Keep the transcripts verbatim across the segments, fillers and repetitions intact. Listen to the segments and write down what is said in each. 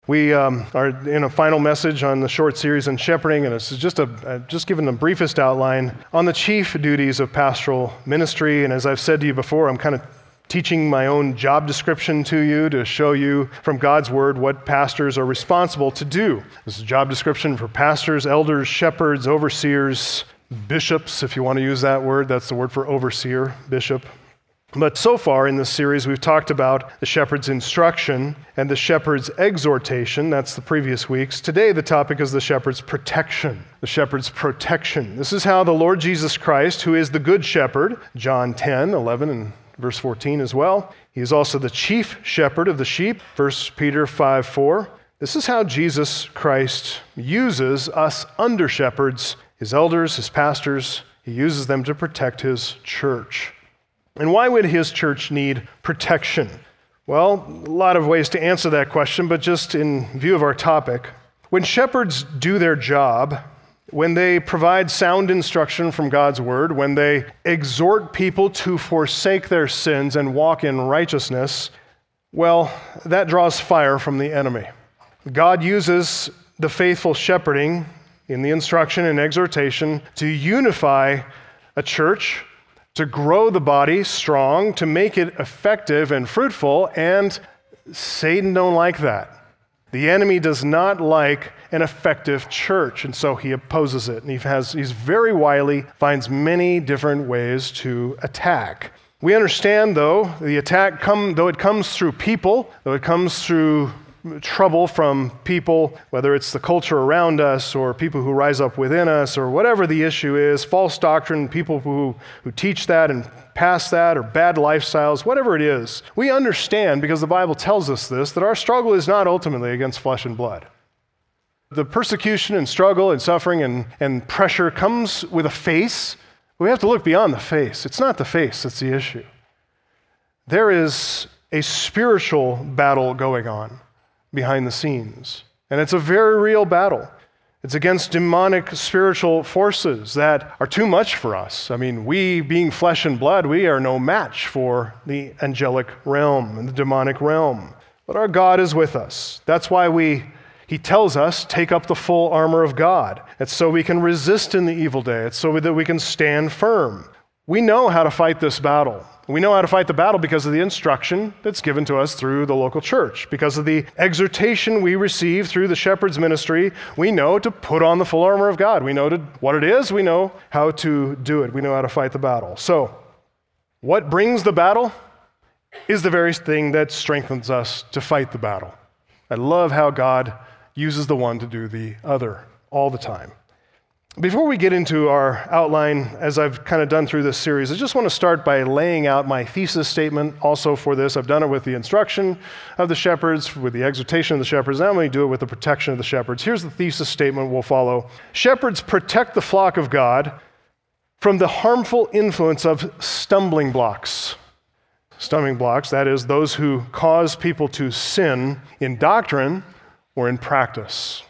We um, are in a final message on the short series on shepherding, and this is just a, a just giving the briefest outline on the chief duties of pastoral ministry. And as I've said to you before, I'm kind of teaching my own job description to you to show you from God's Word what pastors are responsible to do. This is a job description for pastors, elders, shepherds, overseers, bishops, if you want to use that word. That's the word for overseer, bishop. But so far in this series, we've talked about the shepherd's instruction and the shepherd's exhortation. That's the previous weeks. Today, the topic is the shepherd's protection. The shepherd's protection. This is how the Lord Jesus Christ, who is the good shepherd, John ten, eleven, and verse fourteen as well. He is also the chief shepherd of the sheep, First Peter five, four. This is how Jesus Christ uses us under shepherds, his elders, his pastors. He uses them to protect his church. And why would his church need protection? Well, a lot of ways to answer that question, but just in view of our topic, when shepherds do their job, when they provide sound instruction from God's word, when they exhort people to forsake their sins and walk in righteousness, well, that draws fire from the enemy. God uses the faithful shepherding in the instruction and exhortation to unify a church, to grow the body strong, to make it effective and fruitful, and Satan don't like that. The enemy does not like an effective church, and so he opposes it. And he has, he's very wily, finds many different ways to attack. We understand, though, the attack, come, though it comes through people, though it comes through trouble from people, whether it's the culture around us or people who rise up within us or whatever the issue is, false doctrine, people who, who teach that and pass that, or bad lifestyles, whatever it is. We understand, because the Bible tells us this, that our struggle is not ultimately against flesh and blood. The persecution and struggle and suffering and, and pressure comes with a face. We have to look beyond the face. It's not the face that's the issue. There is a spiritual battle going on behind the scenes. And it's a very real battle. It's against demonic spiritual forces that are too much for us. I mean, we being flesh and blood, we are no match for the angelic realm and the demonic realm. But our God is with us. That's why we, he tells us, take up the full armor of God. It's so we can resist in the evil day. It's so that we can stand firm. We know how to fight this battle. We know how to fight the battle because of the instruction that's given to us through the local church. Because of the exhortation we receive through the shepherd's ministry, we know to put on the full armor of God. We know to, what it is. We know how to do it. We know how to fight the battle. So, what brings the battle is the very thing that strengthens us to fight the battle. I love how God uses the one to do the other all the time. Before we get into our outline, as I've kind of done through this series, I just want to start by laying out my thesis statement also for this. I've done it with the instruction of the shepherds, with the exhortation of the shepherds. Now I'm going to do it with the protection of the shepherds. Here's the thesis statement we'll follow. Shepherds protect the flock of God from the harmful influence of stumbling blocks. Stumbling blocks, that is, those who cause people to sin in doctrine or in practice.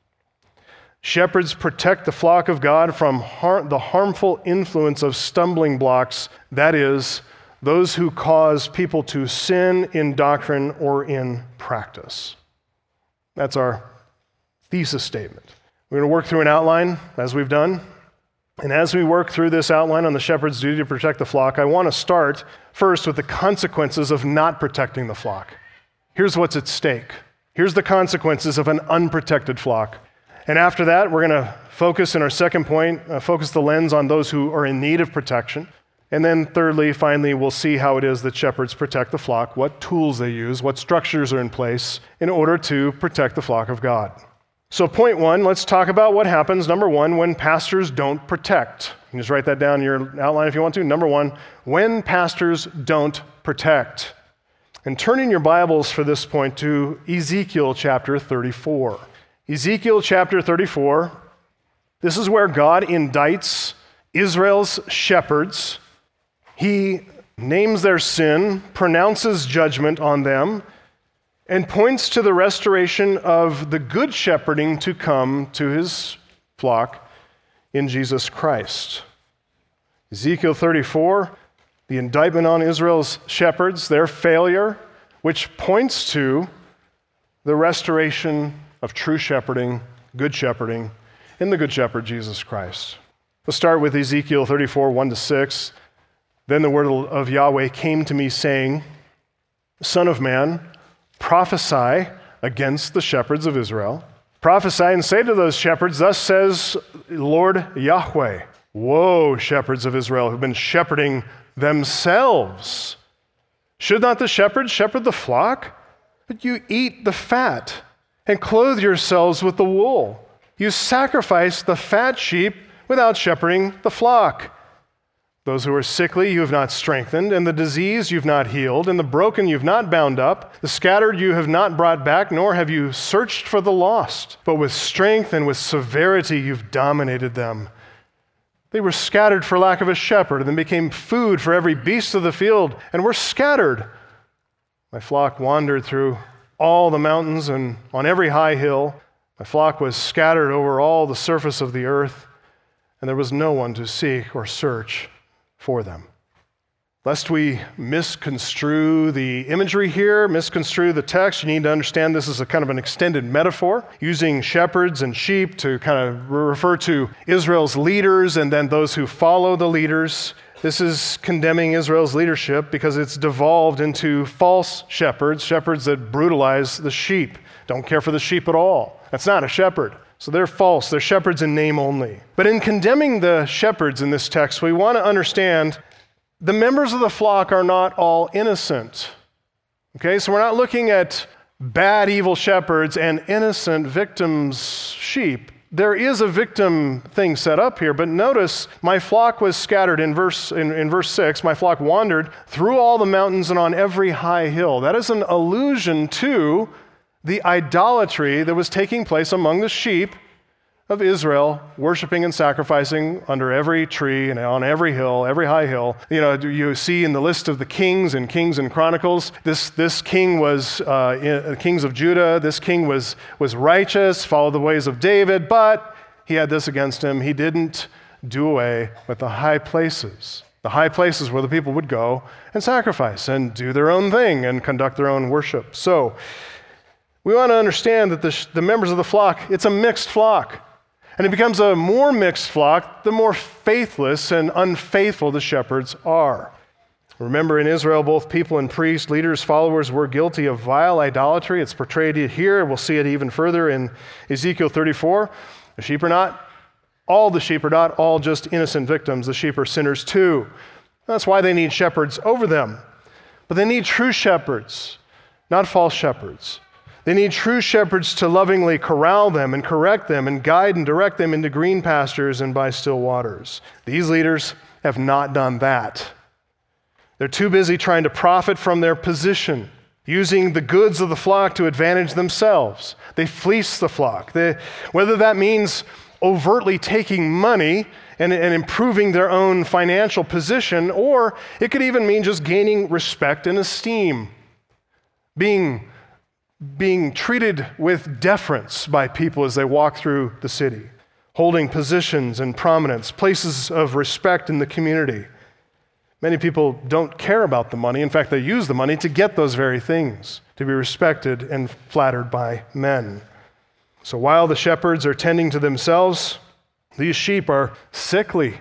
Shepherds protect the flock of God from har- the harmful influence of stumbling blocks, that is, those who cause people to sin in doctrine or in practice. That's our thesis statement. We're going to work through an outline, as we've done. And as we work through this outline on the shepherd's duty to protect the flock, I want to start first with the consequences of not protecting the flock. Here's what's at stake. Here's the consequences of an unprotected flock. And after that, we're going to focus in our second point, uh, focus the lens on those who are in need of protection. And then thirdly, finally, we'll see how it is that shepherds protect the flock, what tools they use, what structures are in place in order to protect the flock of God. So point one, let's talk about what happens, number one, when pastors don't protect. You can just write that down in your outline if you want to. Number one, when pastors don't protect. And turn in your Bibles for this point to Ezekiel chapter thirty-four. Ezekiel chapter thirty-four, this is where God indicts Israel's shepherds. He names their sin, pronounces judgment on them, and points to the restoration of the good shepherding to come to his flock in Jesus Christ. Ezekiel thirty-four, the indictment on Israel's shepherds, their failure, which points to the restoration of true shepherding, good shepherding, in the Good Shepherd, Jesus Christ. Let's start with Ezekiel thirty-four, one to six. Then the word of Yahweh came to me, saying, Son of man, prophesy against the shepherds of Israel. Prophesy and say to those shepherds, thus says Lord Yahweh. Woe, shepherds of Israel, who've been shepherding themselves. Should not the shepherds shepherd the flock? But you eat the fat and clothe yourselves with the wool. You sacrifice the fat sheep without shepherding the flock. Those who are sickly you have not strengthened, and the diseased you have not healed, and the broken you have not bound up, the scattered you have not brought back, nor have you searched for the lost. But with strength and with severity you've dominated them. They were scattered for lack of a shepherd, and then became food for every beast of the field, and were scattered. My flock wandered through all the mountains and on every high hill. My flock was scattered over all the surface of the earth, and there was no one to seek or search for them. Lest we misconstrue the imagery here, misconstrue the text, you need to understand this is a kind of an extended metaphor, using shepherds and sheep to kind of refer to Israel's leaders and then those who follow the leaders. This is condemning Israel's leadership because it's devolved into false shepherds, shepherds that brutalize the sheep, don't care for the sheep at all. That's not a shepherd. So they're false. They're shepherds in name only. But in condemning the shepherds in this text, we want to understand the members of the flock are not all innocent. Okay, so we're not looking at bad, evil shepherds and innocent victims' sheep. There is a victim thing set up here, but notice my flock was scattered in verse in, in verse six. My flock wandered through all the mountains and on every high hill. That is an allusion to the idolatry that was taking place among the sheep of Israel, worshiping and sacrificing under every tree and on every hill, every high hill. You know, you see in the list of the kings in Kings and Chronicles, this, this king was, uh, in, kings of Judah, this king was, was righteous, followed the ways of David, but he had this against him. He didn't do away with the high places. The high places where the people would go and sacrifice and do their own thing and conduct their own worship. So, we want to understand that the, the members of the flock, it's a mixed flock. And it becomes a more mixed flock the more faithless and unfaithful the shepherds are. Remember, in Israel, both people and priests, leaders, followers were guilty of vile idolatry. It's portrayed here. We'll see it even further in Ezekiel thirty-four. The sheep are not, all the sheep are not all just innocent victims. The sheep are sinners too. That's why they need shepherds over them. But they need true shepherds, not false shepherds. They need true shepherds to lovingly corral them and correct them and guide and direct them into green pastures and by still waters. These leaders have not done that. They're too busy trying to profit from their position, using the goods of the flock to advantage themselves. They fleece the flock. They, whether that means overtly taking money and, and improving their own financial position, or it could even mean just gaining respect and esteem, being being treated with deference by people as they walk through the city, holding positions and prominence, places of respect in the community. Many people don't care about the money. In fact, they use the money to get those very things, to be respected and flattered by men. So while the shepherds are tending to themselves, these sheep are sickly,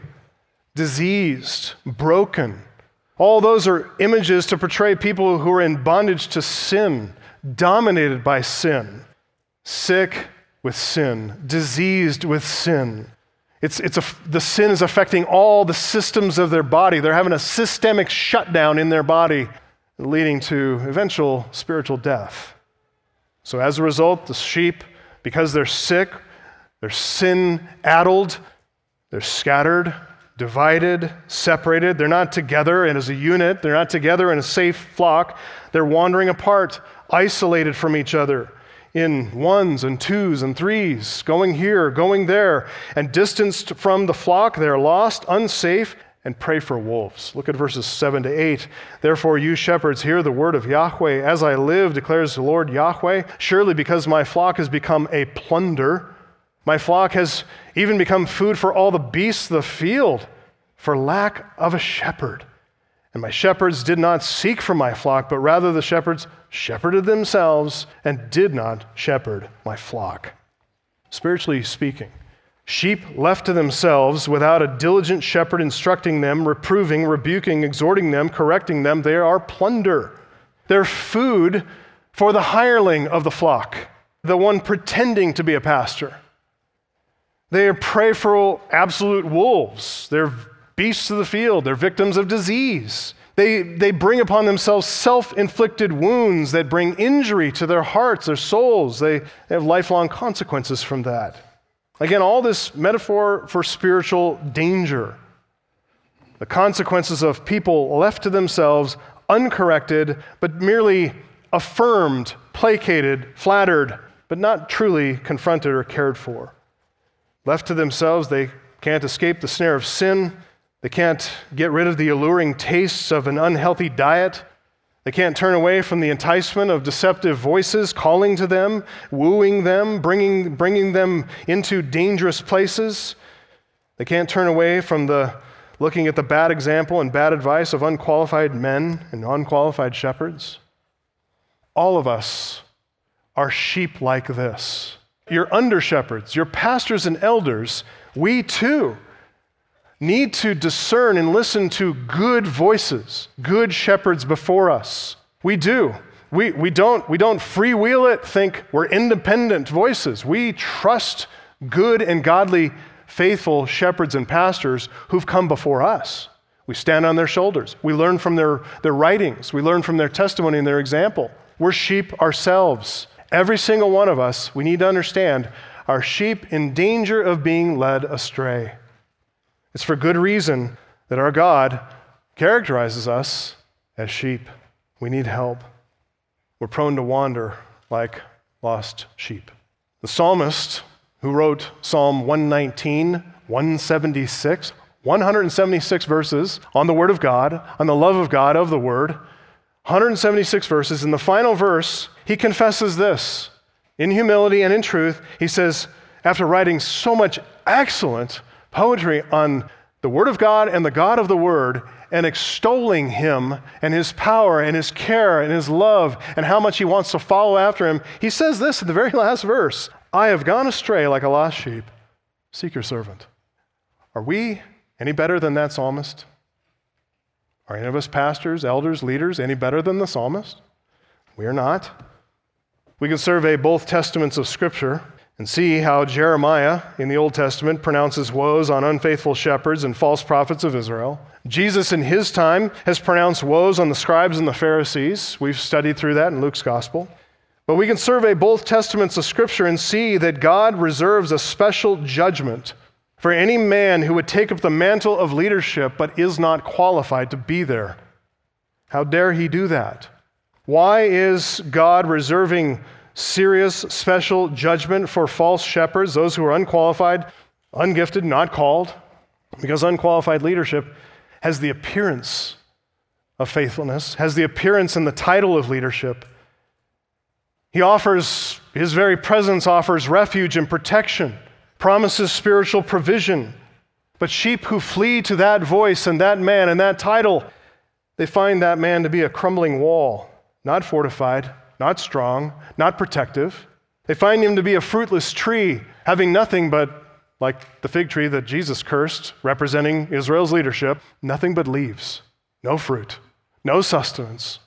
diseased, broken. All those are images to portray people who are in bondage to sin, dominated by sin, sick with sin, diseased with sin. It's, it's a, the sin is affecting all the systems of their body. They're having a systemic shutdown in their body, leading to eventual spiritual death. So as a result, the sheep, because they're sick, they're sin-addled, they're scattered, divided, separated. They're not together and as a unit. They're not together in a safe flock. They're wandering apart, isolated from each other in ones and twos and threes, going here, going there, and distanced from the flock. They're lost, unsafe, and prey for wolves. Look at verses seven to eight. Therefore, you shepherds, hear the word of Yahweh. As I live, declares the Lord Yahweh, surely because my flock has become a plunder, my flock has even become food for all the beasts of the field, for lack of a shepherd. And my shepherds did not seek for my flock, but rather the shepherds shepherded themselves and did not shepherd my flock. Spiritually speaking, sheep left to themselves without a diligent shepherd instructing them, reproving, rebuking, exhorting them, correcting them, they are plunder. They're food for the hireling of the flock, the one pretending to be a pastor. They are prey for absolute wolves. They're beasts of the field. They're victims of disease. They, they bring upon themselves self-inflicted wounds that bring injury to their hearts, their souls. They, they have lifelong consequences from that. Again, all this metaphor for spiritual danger. The consequences of people left to themselves, uncorrected, but merely affirmed, placated, flattered, but not truly confronted or cared for. Left to themselves, they can't escape the snare of sin. They can't get rid of the alluring tastes of an unhealthy diet. They can't turn away from the enticement of deceptive voices calling to them, wooing them, bringing, bringing them into dangerous places. They can't turn away from the looking at the bad example and bad advice of unqualified men and unqualified shepherds. All of us are sheep like this. Your under-shepherds, your pastors and elders, we too need to discern and listen to good voices, good shepherds before us. We do. We, we don't, we don't freewheel it, think we're independent voices. We trust good and godly, faithful shepherds and pastors who've come before us. We stand on their shoulders. We learn from their, their writings. We learn from their testimony and their example. We're sheep ourselves. Every single one of us, we need to understand, are sheep in danger of being led astray. It's for good reason that our God characterizes us as sheep. We need help. We're prone to wander like lost sheep. The psalmist who wrote Psalm one nineteen, one seventy-six, one hundred seventy-six verses on the Word of God, on the love of God, of the Word, one hundred seventy-six verses. In the final verse, he confesses this. In humility and in truth, he says, after writing so much excellent poetry on the Word of God and the God of the Word, and extolling Him and His power and His care and His love and how much He wants to follow after Him, he says this in the very last verse, I have gone astray like a lost sheep. Seek your servant. Are we any better than that psalmist? Are any of us pastors, elders, leaders any better than the psalmist? We are not. We can survey both testaments of Scripture and see how Jeremiah in the Old Testament pronounces woes on unfaithful shepherds and false prophets of Israel. Jesus in his time has pronounced woes on the scribes and the Pharisees. We've studied through that in Luke's gospel. But we can survey both testaments of Scripture and see that God reserves a special judgment for any man who would take up the mantle of leadership but is not qualified to be there. How dare he do that? Why is God reserving serious, special judgment for false shepherds, those who are unqualified, ungifted, not called? Because unqualified leadership has the appearance of faithfulness, has the appearance and the title of leadership. He offers, his very presence offers refuge and protection, promises spiritual provision. But sheep who flee to that voice and that man and that title, they find that man to be a crumbling wall, not fortified, not strong, not protective. They find him to be a fruitless tree, having nothing but, like the fig tree that Jesus cursed, representing Israel's leadership, nothing but leaves, no fruit, no sustenance.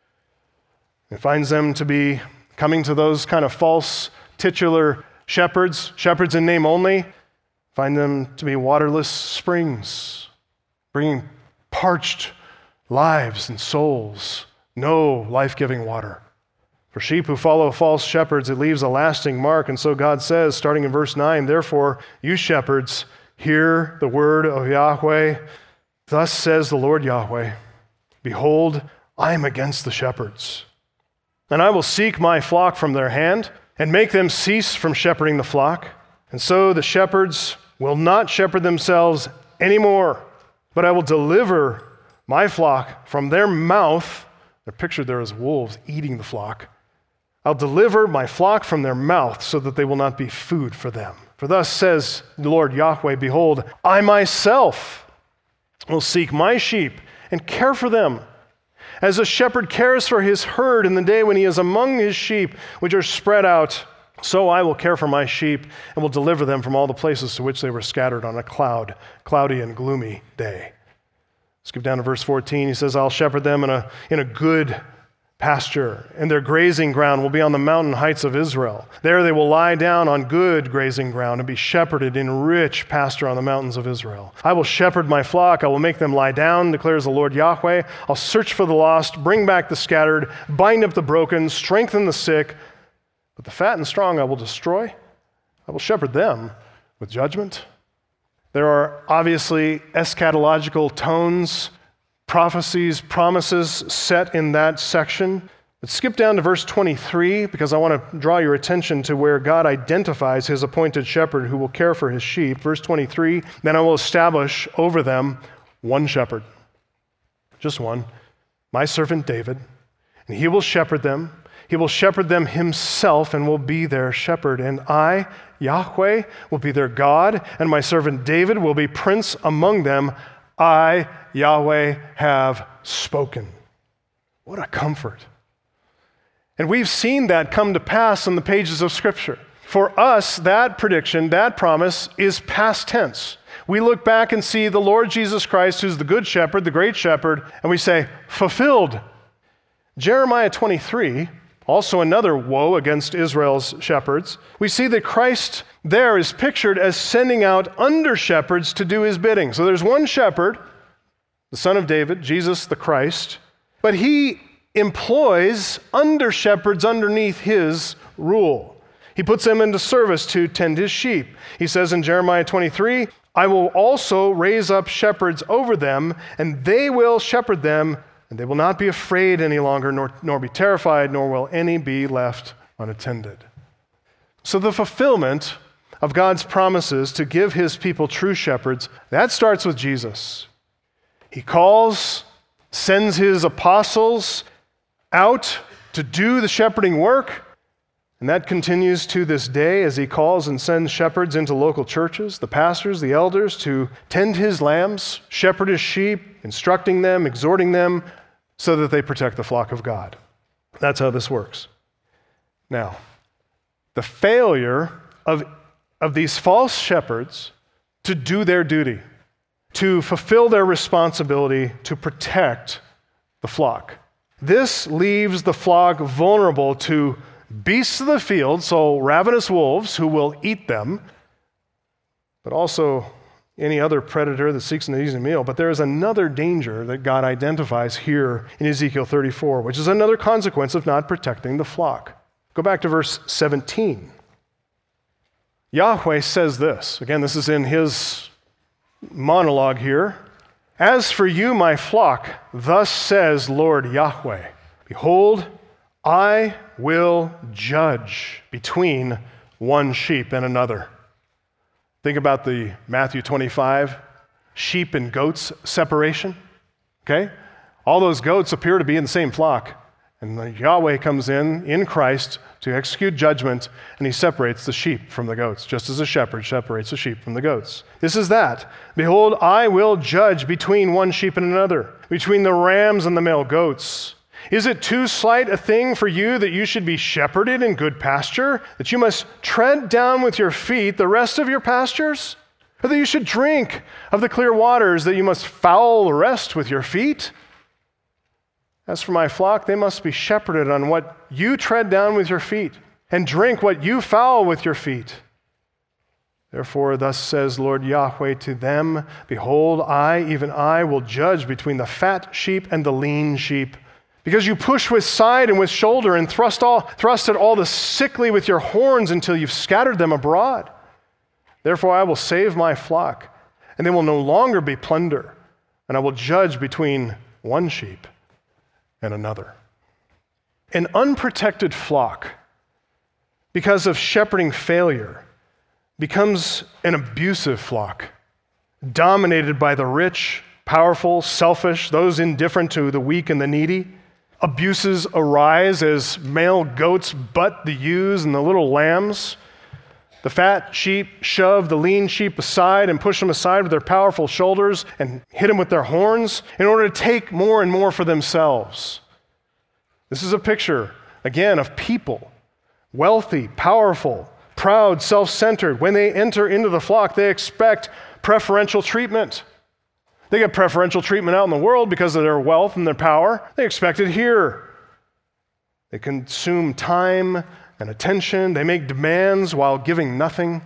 It finds them to be coming to those kind of false titular shepherds, shepherds in name only, find them to be waterless springs, bringing parched lives and souls, no life-giving water. For sheep who follow false shepherds, it leaves a lasting mark. And so God says, starting in verse nine, therefore, you shepherds, hear the word of Yahweh. Thus says the Lord Yahweh, behold, I am against the shepherds, and I will seek my flock from their hand and make them cease from shepherding the flock. And so the shepherds will not shepherd themselves anymore, but I will deliver my flock from their mouth. They're pictured there as wolves eating the flock. I'll deliver my flock from their mouth so that they will not be food for them. For thus says the Lord Yahweh, behold, I myself will seek my sheep and care for them. As a shepherd cares for his herd in the day when he is among his sheep, which are spread out, so I will care for my sheep and will deliver them from all the places to which they were scattered on a cloud, cloudy and gloomy day. Skip down to verse fourteen. He says, I'll shepherd them in a, in a good pasture, and their grazing ground will be on the mountain heights of Israel. There they will lie down on good grazing ground and be shepherded in rich pasture on the mountains of Israel. I will shepherd my flock. I will make them lie down, declares the Lord Yahweh. I'll search for the lost, bring back the scattered, bind up the broken, strengthen the sick. But the fat and strong I will destroy. I will shepherd them with judgment. There are obviously eschatological tones, prophecies, promises set in that section. But skip down to verse twenty-three, because I want to draw your attention to where God identifies his appointed shepherd who will care for his sheep. Verse twenty-three, then I will establish over them one shepherd, just one, my servant David, and he will shepherd them. He will shepherd them himself and will be their shepherd. And I, Yahweh, will be their God, and my servant David will be prince among them. I, Yahweh, have spoken. What a comfort. And we've seen that come to pass in the pages of Scripture. For us, that prediction, that promise is past tense. We look back and see the Lord Jesus Christ, who's the good shepherd, the great shepherd, and we say, fulfilled. Jeremiah twenty-three, also another woe against Israel's shepherds. We see that Christ there is pictured as sending out under-shepherds to do his bidding. So there's one shepherd, the son of David, Jesus the Christ, but he employs under-shepherds underneath his rule. He puts them into service to tend his sheep. He says in Jeremiah twenty-three, I will also raise up shepherds over them, and they will shepherd them, and they will not be afraid any longer, nor, nor be terrified, nor will any be left unattended. So the fulfillment of God's promises to give his people true shepherds, that starts with Jesus. He calls, sends his apostles out to do the shepherding work, and that continues to this day as he calls and sends shepherds into local churches, the pastors, the elders, to tend his lambs, shepherd his sheep, instructing them, exhorting them, so that they protect the flock of God. That's how this works. Now, the failure of, of these false shepherds to do their duty, to fulfill their responsibility to protect the flock. This leaves the flock vulnerable to beasts of the field, so ravenous wolves who will eat them, but also any other predator that seeks an easy meal. But there is another danger that God identifies here in Ezekiel thirty-four, which is another consequence of not protecting the flock. Go back to verse seventeen. Yahweh says this. Again, this is in his monologue here. As for you, my flock, thus says Lord Yahweh, behold, I will judge between one sheep and another. Think about the Matthew twenty-five sheep and goats separation. Okay? All those goats appear to be in the same flock. And Yahweh comes in, in Christ, to execute judgment, and he separates the sheep from the goats, just as a shepherd separates the sheep from the goats. This is that. Behold, I will judge between one sheep and another, between the rams and the male goats. Is it too slight a thing for you that you should be shepherded in good pasture, that you must tread down with your feet the rest of your pastures? Or that you should drink of the clear waters, that you must foul the rest with your feet? As for my flock, they must be shepherded on what you tread down with your feet, and drink what you foul with your feet. Therefore, thus says Lord Yahweh to them, behold, I, even I, will judge between the fat sheep and the lean sheep. Because you push with side and with shoulder and thrust all thrust at all the sickly with your horns until you've scattered them abroad. Therefore I will save my flock, and they will no longer be plunder, and I will judge between one sheep and another. An unprotected flock, because of shepherding failure, becomes an abusive flock, dominated by the rich, powerful, selfish, those indifferent to the weak and the needy. Abuses arise as male goats butt the ewes and the little lambs. The fat sheep shove the lean sheep aside and push them aside with their powerful shoulders and hit them with their horns in order to take more and more for themselves. This is a picture, again, of people, wealthy, powerful, proud, self-centered. When they enter into the flock, they expect preferential treatment. They get preferential treatment out in the world because of their wealth and their power. They expect it here. They consume time and attention. They make demands while giving nothing.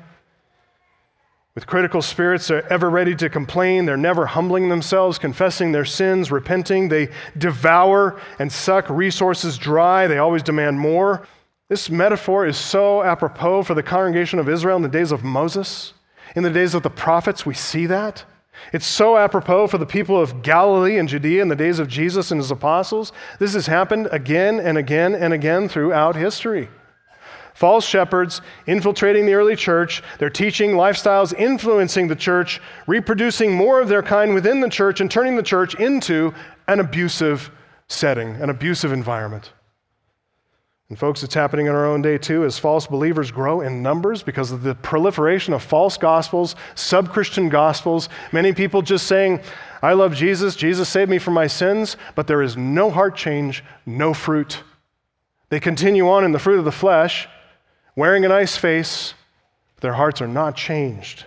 With critical spirits, they're ever ready to complain. They're never humbling themselves, confessing their sins, repenting. They devour and suck resources dry. They always demand more. This metaphor is so apropos for the congregation of Israel in the days of Moses. In the days of the prophets, we see that. It's so apropos for the people of Galilee and Judea in the days of Jesus and his apostles. This has happened again and again and again throughout history. False shepherds infiltrating the early church, their teaching, lifestyles influencing the church, reproducing more of their kind within the church and turning the church into an abusive setting, an abusive environment. And folks, it's happening in our own day too as false believers grow in numbers because of the proliferation of false gospels, sub-Christian gospels, many people just saying, I love Jesus, Jesus saved me from my sins, but there is no heart change, no fruit. They continue on in the fruit of the flesh, wearing a nice face, but their hearts are not changed.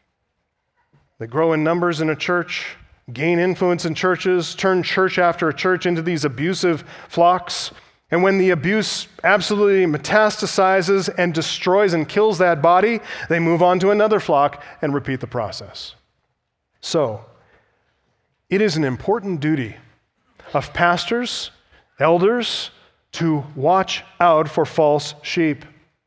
They grow in numbers in a church, gain influence in churches, turn church after church into these abusive flocks. And when the abuse absolutely metastasizes and destroys and kills that body, they move on to another flock and repeat the process. So, it is an important duty of pastors, elders, to watch out for false sheep.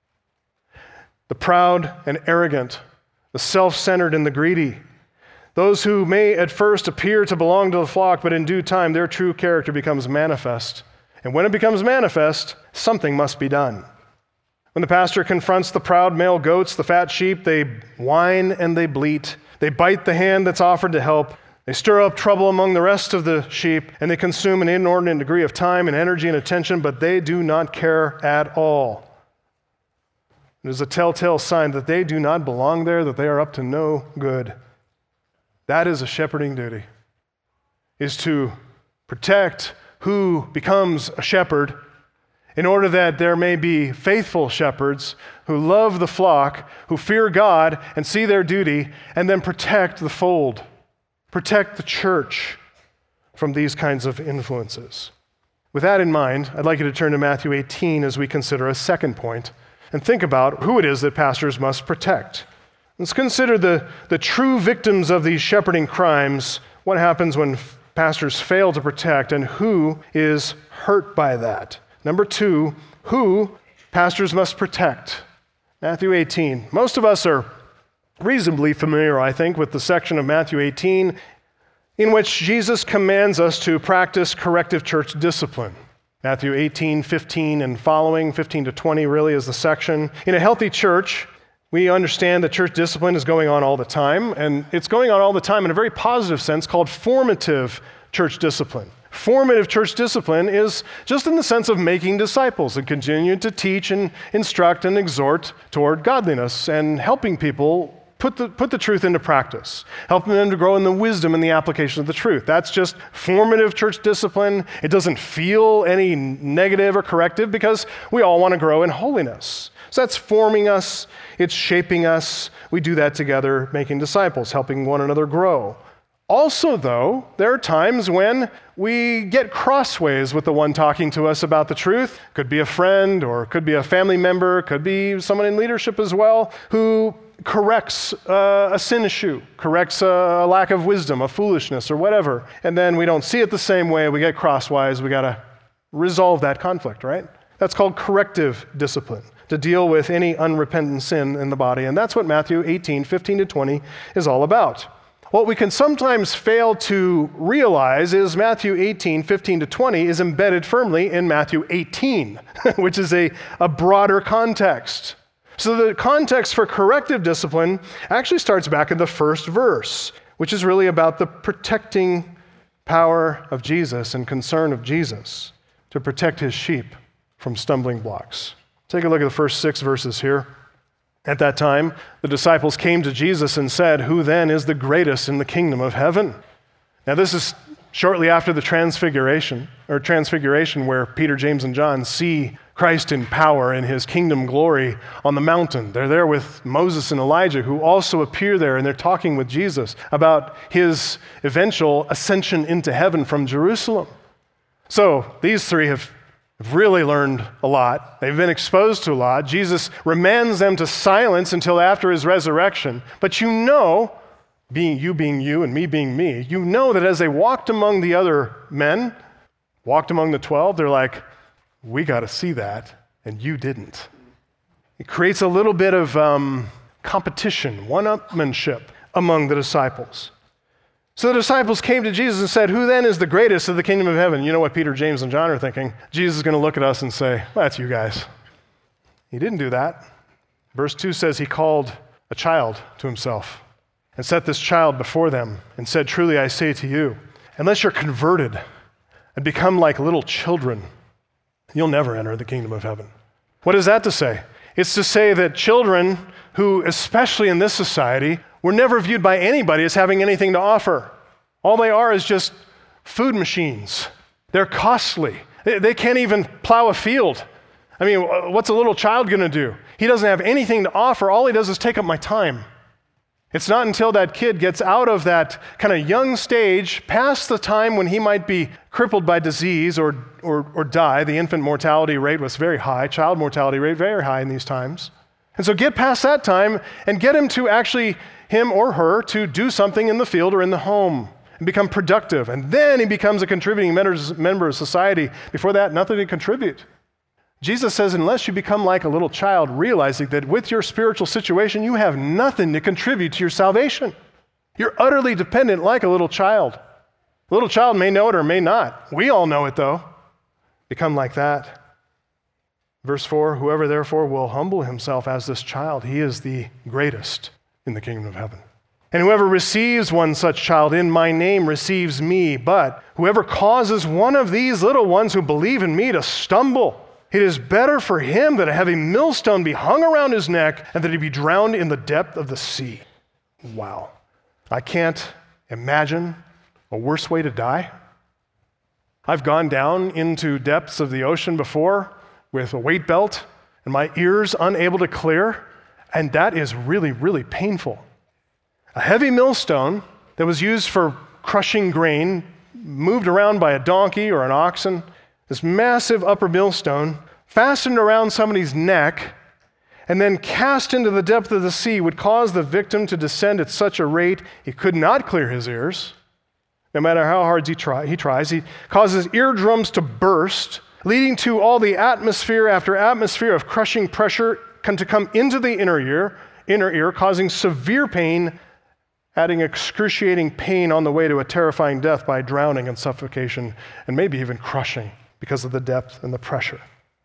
The proud and arrogant, the self-centered and the greedy, those who may at first appear to belong to the flock, but in due time their true character becomes manifest. And when it becomes manifest, something must be done. When the pastor confronts the proud male goats, the fat sheep, they whine and they bleat. They bite the hand that's offered to help. They stir up trouble among the rest of the sheep, and they consume an inordinate degree of time and energy and attention, but they do not care at all. It is a telltale sign that they do not belong there, that they are up to no good. That is a shepherding duty, is to protect who becomes a shepherd in order that there may be faithful shepherds who love the flock, who fear God and see their duty, and then protect the fold, protect the church from these kinds of influences. With that in mind, I'd like you to turn to Matthew eighteen as we consider a second point and think about who it is that pastors must protect. Let's consider the, the true victims of these shepherding crimes, what happens when pastors fail to protect, and who is hurt by that. Number two, who pastors must protect. Matthew eighteen. Most of us are reasonably familiar, I think, with the section of Matthew eighteen in which Jesus commands us to practice corrective church discipline. Matthew eighteen, fifteen and following, fifteen to twenty really is the section. In a healthy church, we understand that church discipline is going on all the time, and it's going on all the time in a very positive sense called formative church discipline. Formative church discipline is just in the sense of making disciples and continuing to teach and instruct and exhort toward godliness and helping people put the, put the truth into practice, helping them to grow in the wisdom and the application of the truth. That's just formative church discipline. It doesn't feel any negative or corrective because we all want to grow in holiness. So that's forming us, it's shaping us. We do that together, making disciples, helping one another grow. Also, though, there are times when we get crossways with the one talking to us about the truth. Could be a friend, or it could be a family member, could be someone in leadership as well, who corrects uh, a sin issue, corrects a, a lack of wisdom, a foolishness, or whatever. And then we don't see it the same way, we get crosswise, we got to resolve that conflict, right? That's called corrective discipline, to deal with any unrepentant sin in the body. And that's what Matthew eighteen, fifteen to twenty is all about. What we can sometimes fail to realize is Matthew eighteen, fifteen to twenty is embedded firmly in Matthew eighteen, which is a, a broader context. So the context for corrective discipline actually starts back in the first verse, which is really about the protecting power of Jesus and concern of Jesus to protect his sheep from stumbling blocks. Take a look at the first six verses here. At that time, the disciples came to Jesus and said, "Who then is the greatest in the kingdom of heaven?" Now this is shortly after the transfiguration, or transfiguration where Peter, James, and John see Christ in power in his kingdom glory on the mountain. They're there with Moses and Elijah, who also appear there, and they're talking with Jesus about his eventual ascension into heaven from Jerusalem. So these three have really learned a lot. They've been exposed to a lot. Jesus remands them to silence until after his resurrection. But you know, being you being you and me being me, you know that as they walked among the other men, walked among the twelve, they're like, we got to see that, and you didn't. It creates a little bit of um, competition, one-upmanship among the disciples. So the disciples came to Jesus and said, "Who then is the greatest of the kingdom of heaven?" You know what Peter, James, and John are thinking? Jesus is going to look at us and say, well, that's you guys. He didn't do that. Verse two says he called a child to himself and set this child before them and said, "Truly I say to you, unless you're converted and become like little children, you'll never enter the kingdom of heaven." What is that to say? It's to say that children who, especially in this society, were never viewed by anybody as having anything to offer. All they are is just food machines. They're costly. They, they can't even plow a field. I mean, what's a little child going to do? He doesn't have anything to offer. All he does is take up my time. It's not until that kid gets out of that kind of young stage, past the time when he might be crippled by disease or, or, or die. The infant mortality rate was very high, child mortality rate very high in these times. And so get past that time and get him to actually, him or her, to do something in the field or in the home and become productive. And then he becomes a contributing member of society. Before that, nothing to contribute. Jesus says, unless you become like a little child, realizing that with your spiritual situation, you have nothing to contribute to your salvation. You're utterly dependent like a little child. A little child may know it or may not. We all know it, though. Become like that. Verse four, whoever therefore will humble himself as this child, he is the greatest in the kingdom of heaven. And whoever receives one such child in my name receives me. But whoever causes one of these little ones who believe in me to stumble, it is better for him that a heavy millstone be hung around his neck and that he be drowned in the depth of the sea. Wow. I can't imagine a worse way to die. I've gone down into depths of the ocean before with a weight belt and my ears unable to clear, and that is really, really painful. A heavy millstone that was used for crushing grain, moved around by a donkey or an oxen, this massive upper millstone fastened around somebody's neck and then cast into the depth of the sea would cause the victim to descend at such a rate he could not clear his ears. No matter how hard he, try, he tries, he causes eardrums to burst, leading to all the atmosphere after atmosphere of crushing pressure to come into the inner ear, inner ear, causing severe pain, adding excruciating pain on the way to a terrifying death by drowning and suffocation, and maybe even crushing because of the depth and the pressure.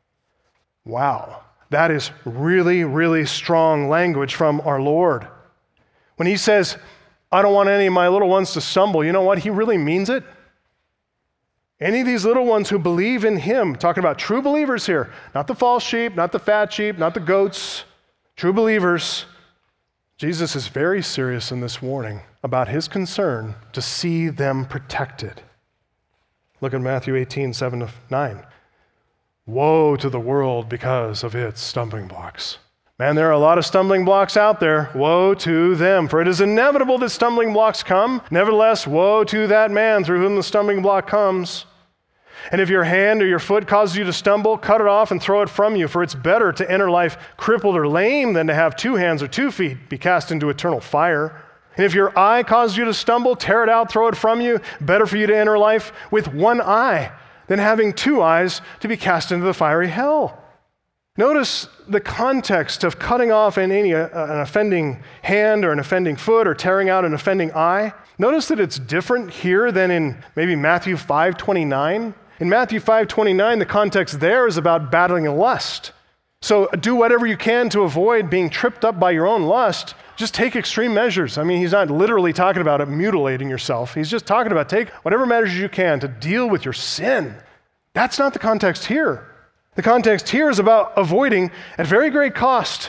Wow, that is really, really strong language from our Lord. When he says, I don't want any of my little ones to stumble, you know what? He really means it. Any of these little ones who believe in him, talking about true believers here, not the false sheep, not the fat sheep, not the goats, true believers. Jesus is very serious in this warning about his concern to see them protected. Look at Matthew eighteen, seven to nine. Woe to the world because of its stumbling blocks. Man, there are a lot of stumbling blocks out there. Woe to them, for it is inevitable that stumbling blocks come. Nevertheless, woe to that man through whom the stumbling block comes. And if your hand or your foot causes you to stumble, cut it off and throw it from you, for it's better to enter life crippled or lame than to have two hands or two feet be cast into eternal fire. And if your eye causes you to stumble, tear it out, throw it from you. Better for you to enter life with one eye than having two eyes to be cast into the fiery hell. Notice the context of cutting off an, any, uh, an offending hand or an offending foot or tearing out an offending eye. Notice that it's different here than in maybe Matthew five twenty-nine. In Matthew five twenty-nine, the context there is about battling lust. So do whatever you can to avoid being tripped up by your own lust. Just take extreme measures. I mean, he's not literally talking about it mutilating yourself. He's just talking about take whatever measures you can to deal with your sin. That's not the context here. The context here is about avoiding, at very great cost,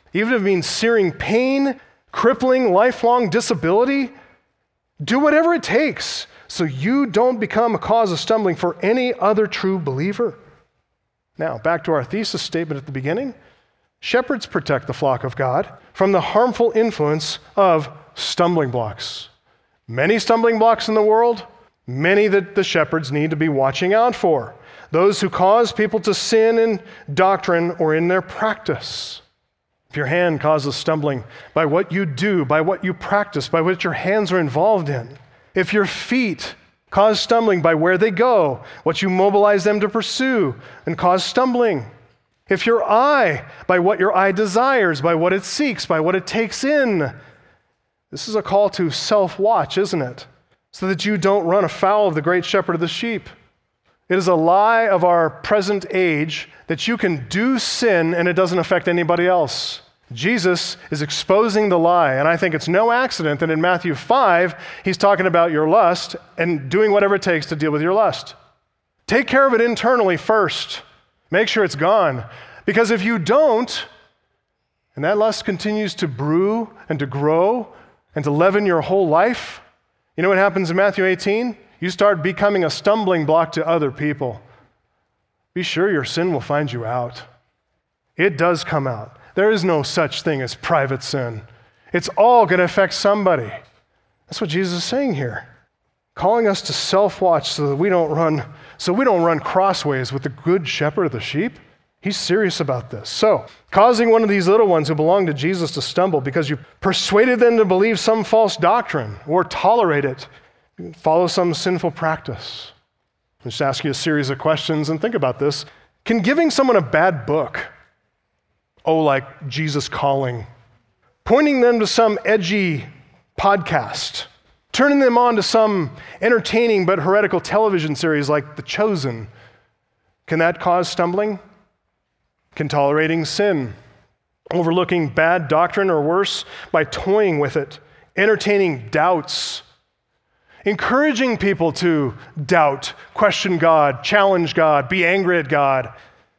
even if it means searing pain, crippling, lifelong disability, do whatever it takes so you don't become a cause of stumbling for any other true believer. Now, back to our thesis statement at the beginning. Shepherds protect the flock of God from the harmful influence of stumbling blocks. Many stumbling blocks in the world, many that the shepherds need to be watching out for. Those who cause people to sin in doctrine or in their practice. If your hand causes stumbling by what you do, by what you practice, by what your hands are involved in, if your feet cause stumbling by where they go, what you mobilize them to pursue, and cause stumbling, if your eye, by what your eye desires, by what it seeks, by what it takes in, this is a call to self-watch, isn't it? So that you don't run afoul of the great shepherd of the sheep. It is a lie of our present age that you can do sin and it doesn't affect anybody else. Jesus is exposing the lie, and I think it's no accident that in Matthew five, he's talking about your lust and doing whatever it takes to deal with your lust. Take care of it internally first. Make sure it's gone. Because if you don't, and that lust continues to brew and to grow and to leaven your whole life, you know what happens in Matthew eighteen? You start becoming a stumbling block to other people. Be sure your sin will find you out. It does come out. There is no such thing as private sin. It's all going to affect somebody. That's what Jesus is saying here. Calling us to self-watch so that we don't run, so we don't run crossways with the good shepherd of the sheep. He's serious about this. So, causing one of these little ones who belong to Jesus to stumble because you persuaded them to believe some false doctrine or tolerate it, follow some sinful practice. I'll just ask you a series of questions and think about this. Can giving someone a bad book, oh, like Jesus Calling, pointing them to some edgy podcast, turning them on to some entertaining but heretical television series like The Chosen, can that cause stumbling? Can tolerating sin, overlooking bad doctrine, or worse, by toying with it, entertaining doubts, encouraging people to doubt, question God, challenge God, be angry at God,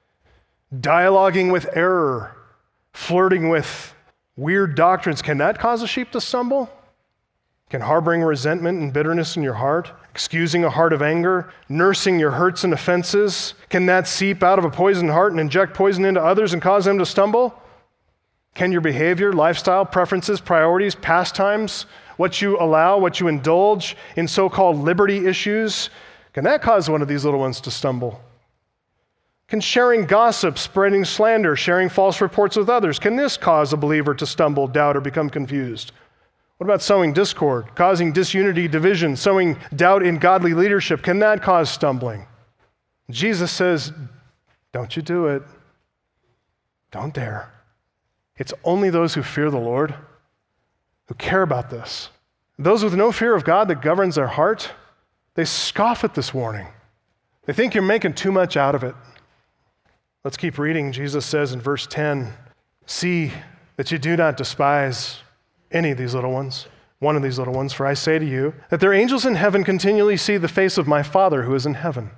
dialoguing with error, flirting with weird doctrines, can that cause a sheep to stumble? Can harboring resentment and bitterness in your heart, excusing a heart of anger, nursing your hurts and offenses, can that seep out of a poisoned heart and inject poison into others and cause them to stumble? Can your behavior, lifestyle, preferences, priorities, pastimes, what you allow, what you indulge in so-called liberty issues, can that cause one of these little ones to stumble? Can sharing gossip, spreading slander, sharing false reports with others, can this cause a believer to stumble, doubt, or become confused? What about sowing discord, causing disunity, division, sowing doubt in godly leadership? Can that cause stumbling? Jesus says, don't you do it. Don't dare. It's only those who fear the Lord who care about this. Those with no fear of God that governs their heart, they scoff at this warning. They think you're making too much out of it. Let's keep reading. Jesus says in verse ten, see that you do not despise any of these little ones, one of these little ones, for I say to you that their angels in heaven continually see the face of my Father who is in heaven.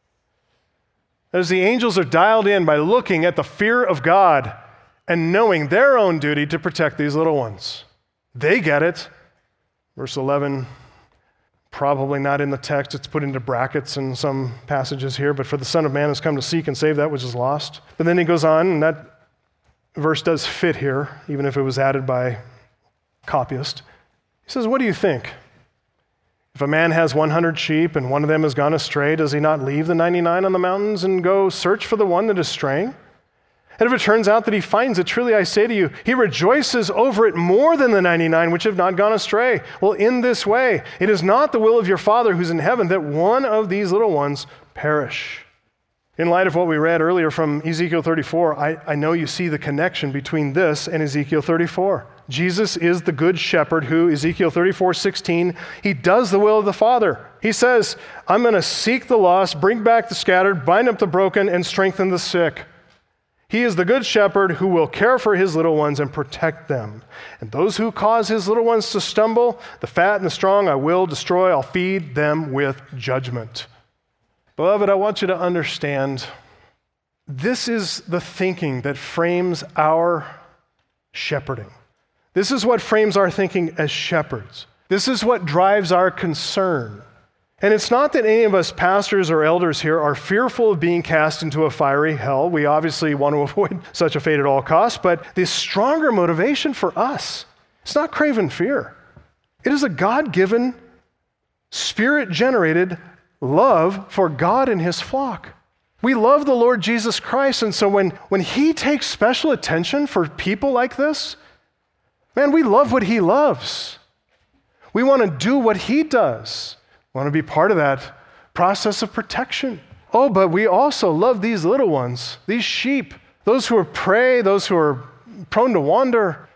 As the angels are dialed in by looking at the fear of God and knowing their own duty to protect these little ones. They get it. Verse eleven, probably not in the text, it's put into brackets in some passages here, but for the Son of Man has come to seek and save that which is lost. But then he goes on, and that verse does fit here, even if it was added by copyist. He says, what do you think? If a man has one hundred sheep and one of them has gone astray, does he not leave the ninety-nine on the mountains and go search for the one that is straying? And if it turns out that he finds it, truly I say to you, he rejoices over it more than the ninety-nine which have not gone astray. Well, in this way, it is not the will of your Father who's in heaven that one of these little ones perish. In light of what we read earlier from Ezekiel thirty-four, I, I know you see the connection between this and Ezekiel thirty-four. Jesus is the good shepherd who, Ezekiel thirty-four sixteen, he does the will of the Father. He says, I'm going to seek the lost, bring back the scattered, bind up the broken, and strengthen the sick. He is the good shepherd who will care for his little ones and protect them. And those who cause his little ones to stumble, the fat and the strong, I will destroy. I'll feed them with judgment. Beloved, I want you to understand, this is the thinking that frames our shepherding. This is what frames our thinking as shepherds. This is what drives our concern. And it's not that any of us pastors or elders here are fearful of being cast into a fiery hell. We obviously want to avoid such a fate at all costs, but the stronger motivation for us, it's not craven fear. It is a God-given, Spirit-generated love for God and his flock. We love the Lord Jesus Christ, and so when, when he takes special attention for people like this, man, we love what he loves. We want to do what he does. We want to be part of that process of protection. Oh, but we also love these little ones, these sheep, those who are prey, those who are prone to wander.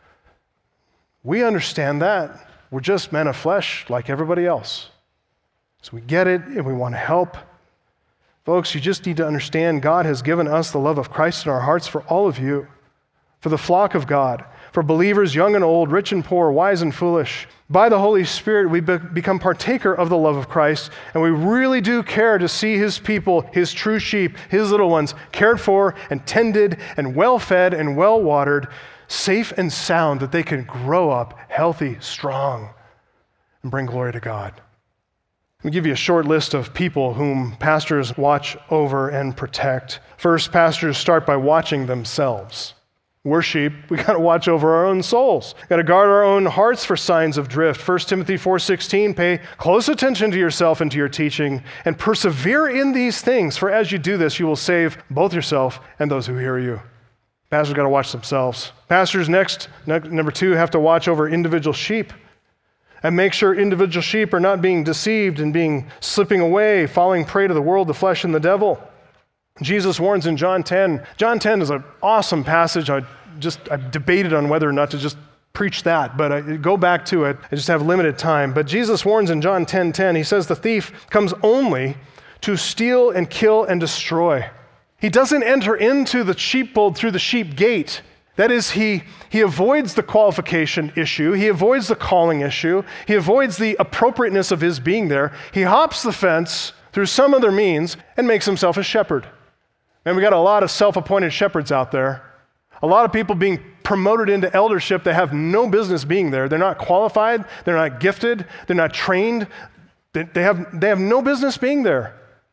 We understand that. We're just men of flesh like everybody else. So we get it and we want to help. Folks, you just need to understand God has given us the love of Christ in our hearts for all of you, for the flock of God, for believers young and old, rich and poor, wise and foolish. By the Holy Spirit, we be- become partaker of the love of Christ, and we really do care to see his people, his true sheep, his little ones, cared for and tended and well-fed and well-watered, safe and sound, that they can grow up healthy, strong, and bring glory to God. Let me give you a short list of people whom pastors watch over and protect. First, pastors start by watching themselves. We're sheep. We got to watch over our own souls. Got to guard our own hearts for signs of drift. First Timothy four sixteen, pay close attention to yourself and to your teaching, and persevere in these things, for as you do this, you will save both yourself and those who hear you. Pastors got to watch themselves. Pastors next, number two, have to watch over individual sheep and make sure individual sheep are not being deceived and being slipping away, falling prey to the world, the flesh, and the devil. Jesus warns in John ten. John ten is an awesome passage. I just I've debated on whether or not to just preach that, but I go back to it. I just have limited time. But Jesus warns in John ten ten. He says the thief comes only to steal and kill and destroy. He doesn't enter into the sheepfold through the sheep gate. That is, he, he avoids the qualification issue. He avoids the calling issue. He avoids the appropriateness of his being there. He hops the fence through some other means and makes himself a shepherd. And we got a lot of self-appointed shepherds out there. A lot of people being promoted into eldership that have no business being there. They're not qualified. They're not gifted. They're not trained. They, they have, they have no business being there.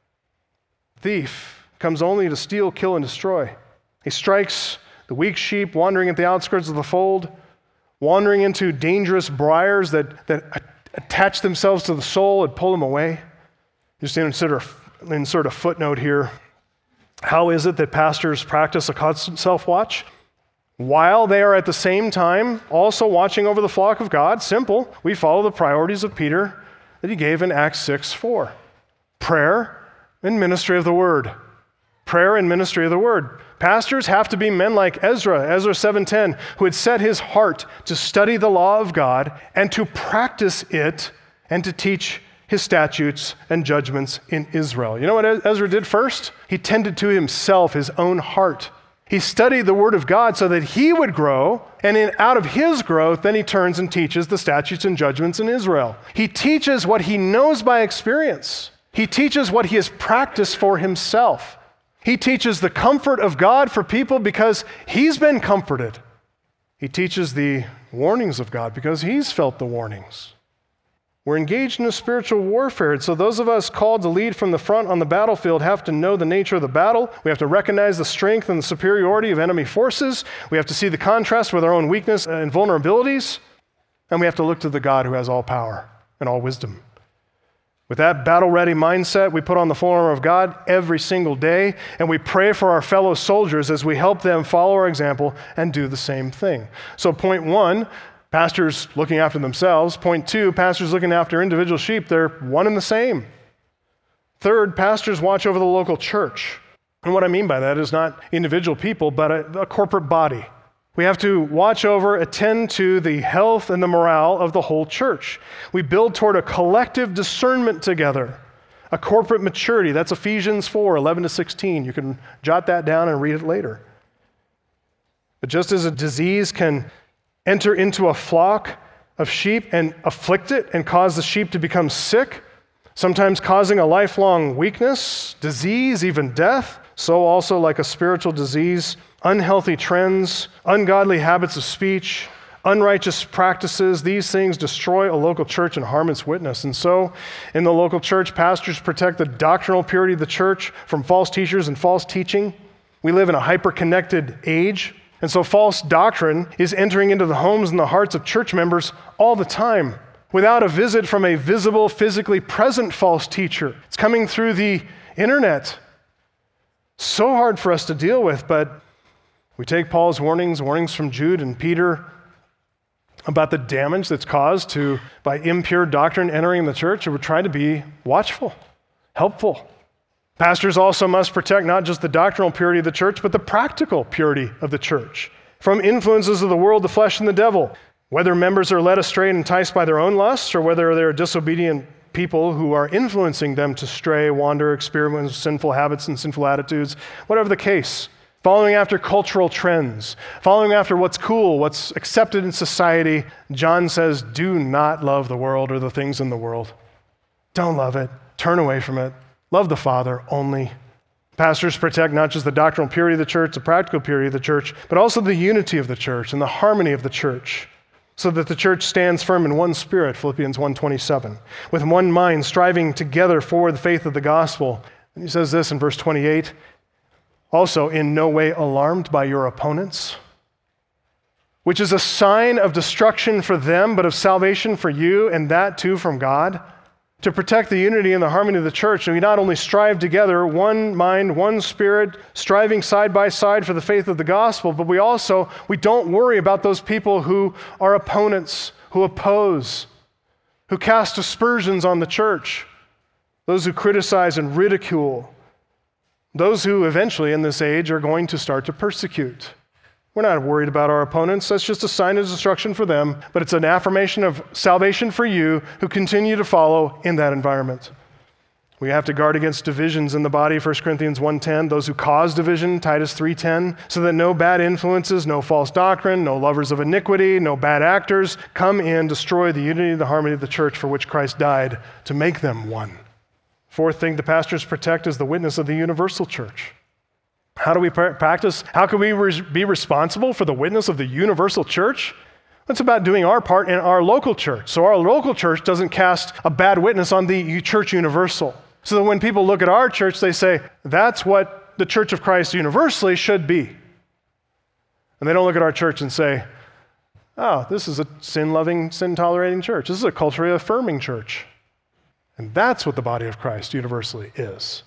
Thief comes only to steal, kill, and destroy. He strikes the weak sheep wandering at the outskirts of the fold, wandering into dangerous briars that, that attach themselves to the soul and pull them away. Just insert a, insert a footnote here. How is it that pastors practice a constant self-watch? While they are at the same time also watching over the flock of God? Simple. We follow the priorities of Peter that he gave in Acts six four. Prayer and ministry of the word. Prayer and ministry of the word. Pastors have to be men like Ezra, Ezra seven ten, who had set his heart to study the law of God and to practice it and to teach his statutes and judgments in Israel. You know what Ezra did first? He tended to himself, his own heart. He studied the word of God so that he would grow, and in, out of his growth, then he turns and teaches the statutes and judgments in Israel. He teaches what he knows by experience. He teaches what he has practiced for himself. He teaches the comfort of God for people because he's been comforted. He teaches the warnings of God because he's felt the warnings. We're engaged in a spiritual warfare, and so those of us called to lead from the front on the battlefield have to know the nature of the battle. We have to recognize the strength and the superiority of enemy forces. We have to see the contrast with our own weakness and vulnerabilities, and we have to look to the God who has all power and all wisdom. With that battle-ready mindset, we put on the full armor of God every single day, and we pray for our fellow soldiers as we help them follow our example and do the same thing. So point one, pastors looking after themselves. Point two, pastors looking after individual sheep. They're one and the same. Third, pastors watch over the local church. And what I mean by that is not individual people, but a, a corporate body. We have to watch over, attend to the health and the morale of the whole church. We build toward a collective discernment together, a corporate maturity. That's Ephesians four, eleven to sixteen. You can jot that down and read it later. But just as a disease can enter into a flock of sheep and afflict it and cause the sheep to become sick, sometimes causing a lifelong weakness, disease, even death, so also like a spiritual disease, unhealthy trends, ungodly habits of speech, unrighteous practices, these things destroy a local church and harm its witness. And so, in the local church, pastors protect the doctrinal purity of the church from false teachers and false teaching. We live in a hyper-connected age, and so false doctrine is entering into the homes and the hearts of church members all the time without a visit from a visible, physically present false teacher. It's coming through the internet. So hard for us to deal with, but we take Paul's warnings, warnings from Jude and Peter, about the damage that's caused to by impure doctrine entering the church, and we try to be watchful, helpful. Pastors also must protect not just the doctrinal purity of the church, but the practical purity of the church from influences of the world, the flesh, and the devil. Whether members are led astray and enticed by their own lusts, or whether they're disobedient people who are influencing them to stray, wander, experiment with sinful habits and sinful attitudes, whatever the case. Following after cultural trends, following after what's cool, what's accepted in society, John says, do not love the world or the things in the world. Don't love it. Turn away from it. Love the Father only. Pastors protect not just the doctrinal purity of the church, the practical purity of the church, but also the unity of the church and the harmony of the church, so that the church stands firm in one spirit, Philippians one twenty-seven, with one mind, striving together for the faith of the gospel. And he says this in verse twenty-eight, also in no way alarmed by your opponents, which is a sign of destruction for them, but of salvation for you, and that too from God. To protect the unity and the harmony of the church, and we not only strive together, one mind, one spirit, striving side by side for the faith of the gospel, but we also, we don't worry about those people who are opponents, who oppose, who cast aspersions on the church, those who criticize and ridicule, those who eventually in this age are going to start to persecute. We're not worried about our opponents. That's just a sign of destruction for them, but it's an affirmation of salvation for you who continue to follow in that environment. We have to guard against divisions in the body, First Corinthians one ten, those who cause division, Titus three ten, so that no bad influences, no false doctrine, no lovers of iniquity, no bad actors come in, destroy the unity and the harmony of the church for which Christ died to make them one. Fourth thing the pastors protect is the witness of the universal church. How do we practice? How can we re- be responsible for the witness of the universal church? It's about doing our part in our local church. So our local church doesn't cast a bad witness on the church universal. So that when people look at our church, they say, that's what the Church of Christ universally should be. And they don't look at our church and say, oh, this is a sin-loving, sin-tolerating church. This is a culturally affirming church. And that's what the body of Christ universally is.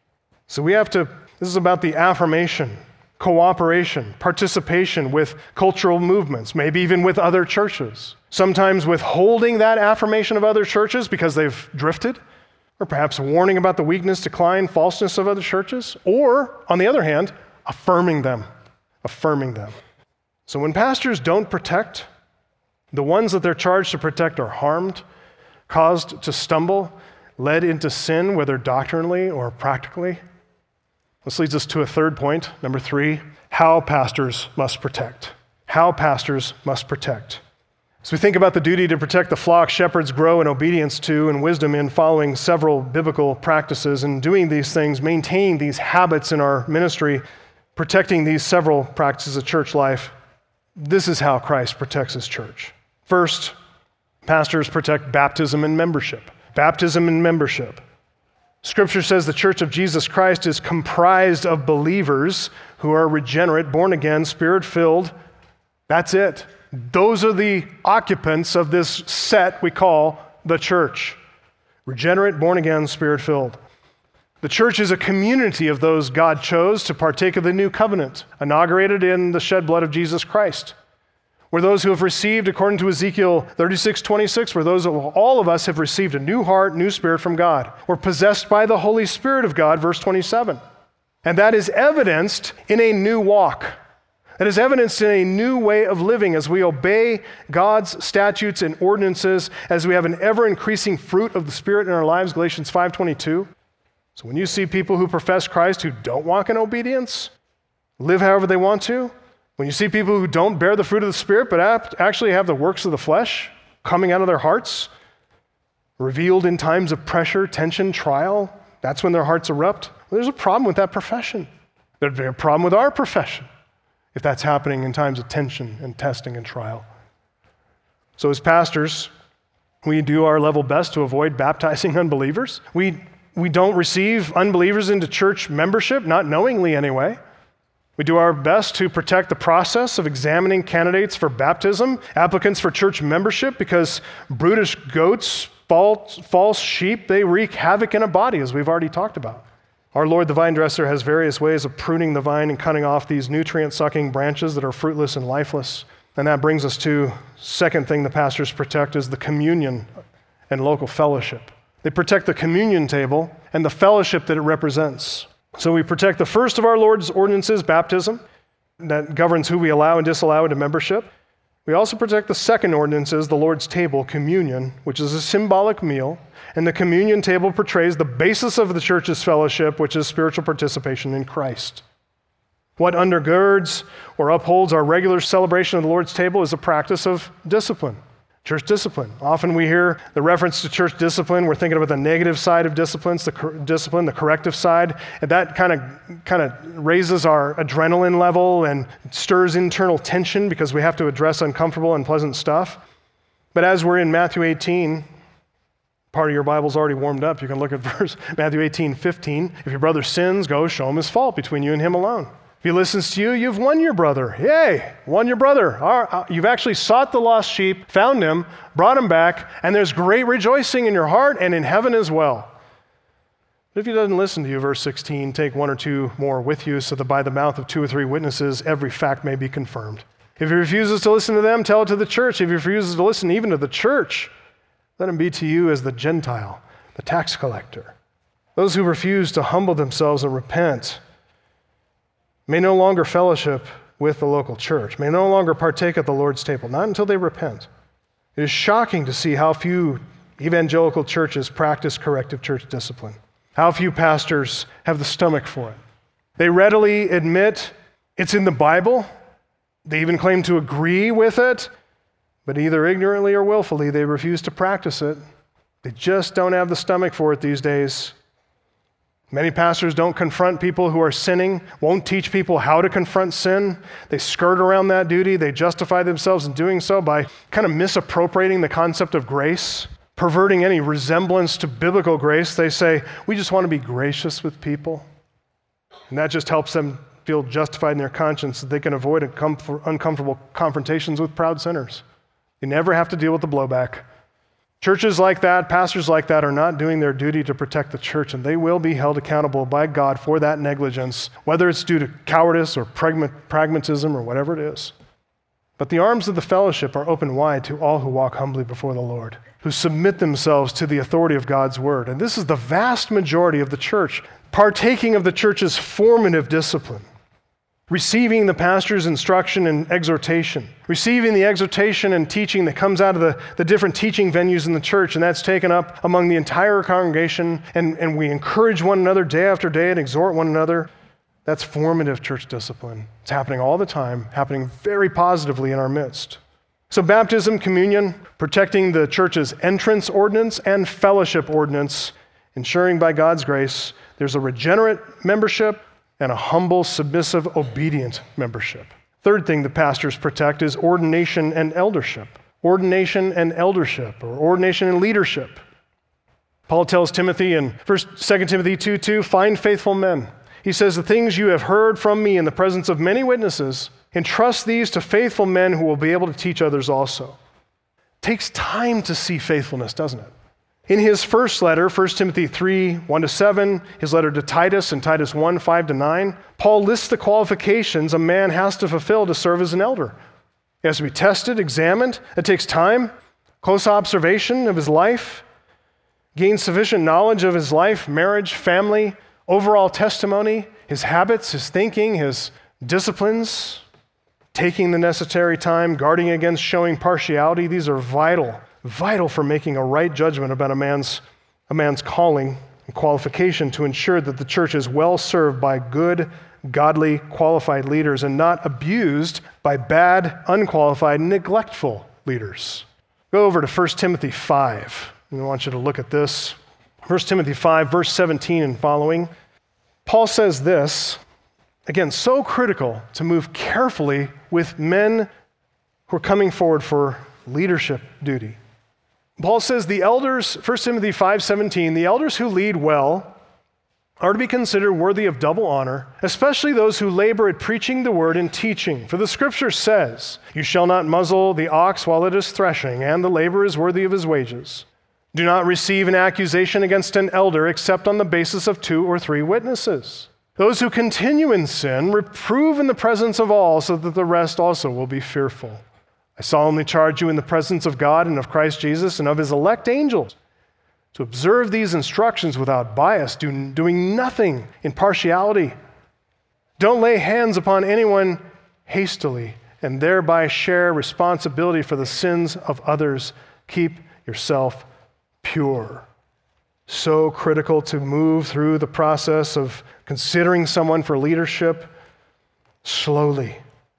So we have to This is about the affirmation, cooperation, participation with cultural movements, maybe even with other churches. Sometimes withholding that affirmation of other churches because they've drifted, or perhaps warning about the weakness, decline, falseness of other churches, or, on the other hand, affirming them, affirming them. So when pastors don't protect, the ones that they're charged to protect are harmed, caused to stumble, led into sin, whether doctrinally or practically. This leads us to a third point, number three, how pastors must protect. How pastors must protect. As we think about the duty to protect the flock, shepherds grow in obedience to and wisdom in following several biblical practices and doing these things, maintaining these habits in our ministry, protecting these several practices of church life. This is how Christ protects his church. First, pastors protect baptism and membership. Baptism and membership. Scripture says the church of Jesus Christ is comprised of believers who are regenerate, born again, spirit-filled. That's it. Those are the occupants of this set we call the church. Regenerate, born again, spirit-filled. The church is a community of those God chose to partake of the new covenant, inaugurated in the shed blood of Jesus Christ. We're those who have received, according to Ezekiel thirty-six twenty-six, where those of all of us have received a new heart, new spirit from God. We're possessed by the Holy Spirit of God, verse twenty-seven. And that is evidenced in a new walk. That is evidenced in a new way of living as we obey God's statutes and ordinances, as we have an ever-increasing fruit of the Spirit in our lives, Galatians five twenty-two. So when you see people who profess Christ who don't walk in obedience, live however they want to, when you see people who don't bear the fruit of the Spirit, but actually have the works of the flesh coming out of their hearts, revealed in times of pressure, tension, trial, that's when their hearts erupt. Well, there's a problem with that profession. There'd be a problem with our profession if that's happening in times of tension and testing and trial. So as pastors, we do our level best to avoid baptizing unbelievers. We, we don't receive unbelievers into church membership, not knowingly anyway. We do our best to protect the process of examining candidates for baptism, applicants for church membership, because brutish goats, false, false sheep, they wreak havoc in a body, as we've already talked about. Our Lord, the vine dresser, has various ways of pruning the vine and cutting off these nutrient-sucking branches that are fruitless and lifeless. And that brings us to second thing the pastors protect is the communion and local fellowship. They protect the communion table and the fellowship that it represents. So we protect the first of our Lord's ordinances, baptism, that governs who we allow and disallow into membership. We also protect the second ordinances, the Lord's table, communion, which is a symbolic meal. And the communion table portrays the basis of the church's fellowship, which is spiritual participation in Christ. What undergirds or upholds our regular celebration of the Lord's table is a practice of discipline, church discipline. Often we hear the reference to church discipline. We're thinking about the negative side of disciplines, the cor- discipline, the corrective side. And that kind of kind of raises our adrenaline level and stirs internal tension because we have to address uncomfortable and unpleasant stuff. But as we're in Matthew eighteen, part of your Bible's already warmed up. You can look at verse Matthew eighteen, fifteen. If your brother sins, go show him his fault between you and him alone. If he listens to you, you've won your brother. Yay, won your brother. You've actually sought the lost sheep, found him, brought him back, and there's great rejoicing in your heart and in heaven as well. But if he doesn't listen to you, verse sixteen, take one or two more with you so that by the mouth of two or three witnesses, every fact may be confirmed. If he refuses to listen to them, tell it to the church. If he refuses to listen even to the church, let him be to you as the Gentile, the tax collector. Those who refuse to humble themselves and repent may no longer fellowship with the local church, may no longer partake at the Lord's table, not until they repent. It is shocking to see how few evangelical churches practice corrective church discipline, how few pastors have the stomach for it. They readily admit it's in the Bible. They even claim to agree with it, but either ignorantly or willfully, they refuse to practice it. They just don't have the stomach for it these days. Many pastors don't confront people who are sinning, won't teach people how to confront sin. They skirt around that duty. They justify themselves in doing so by kind of misappropriating the concept of grace, perverting any resemblance to biblical grace. They say, we just want to be gracious with people. And that just helps them feel justified in their conscience that they can avoid uncomfortable confrontations with proud sinners. You never have to deal with the blowback. Churches like that, pastors like that are not doing their duty to protect the church, and they will be held accountable by God for that negligence, whether it's due to cowardice or pragmatism or whatever it is. But the arms of the fellowship are open wide to all who walk humbly before the Lord, who submit themselves to the authority of God's word. And this is the vast majority of the church, partaking of the church's formative discipline, receiving the pastor's instruction and exhortation, receiving the exhortation and teaching that comes out of the, the different teaching venues in the church, and that's taken up among the entire congregation, and, and we encourage one another day after day and exhort one another. That's formative church discipline. It's happening all the time, happening very positively in our midst. So baptism, communion, protecting the church's entrance ordinance and fellowship ordinance, ensuring by God's grace there's a regenerate membership and a humble, submissive, obedient membership. Third thing the pastors protect is ordination and eldership. Ordination and eldership, or ordination and leadership. Paul tells Timothy in First, Second Timothy two two, find faithful men. He says, the things you have heard from me in the presence of many witnesses, entrust these to faithful men who will be able to teach others also. It takes time to see faithfulness, doesn't it? In his first letter, First Timothy three, one to seven, his letter to Titus in Titus one, five to nine, Paul lists the qualifications a man has to fulfill to serve as an elder. He has to be tested, examined. It takes time, close observation of his life, gain sufficient knowledge of his life, marriage, family, overall testimony, his habits, his thinking, his disciplines, taking the necessary time, guarding against showing partiality. These are vital. Vital for making a right judgment about a man's, a man's calling and qualification to ensure that the church is well served by good, godly, qualified leaders and not abused by bad, unqualified, neglectful leaders. Go over to First Timothy five. I want you to look at this. First Timothy five, verse seventeen and following. Paul says this, Again, so critical to move carefully with men who are coming forward for leadership duty. Paul says the elders, First Timothy five seventeen, the elders who lead well are to be considered worthy of double honor, especially those who labor at preaching the word and teaching. For the scripture says, you shall not muzzle the ox while it is threshing, and the laborer is worthy of his wages. Do not receive an accusation against an elder except on the basis of two or three witnesses. Those who continue in sin, reprove in the presence of all, so that the rest also will be fearful. I solemnly charge you in the presence of God and of Christ Jesus and of his elect angels, to observe these instructions without bias, do, doing nothing in partiality. Don't lay hands upon anyone hastily and thereby share responsibility for the sins of others. Keep yourself pure. So critical to move through the process of considering someone for leadership slowly.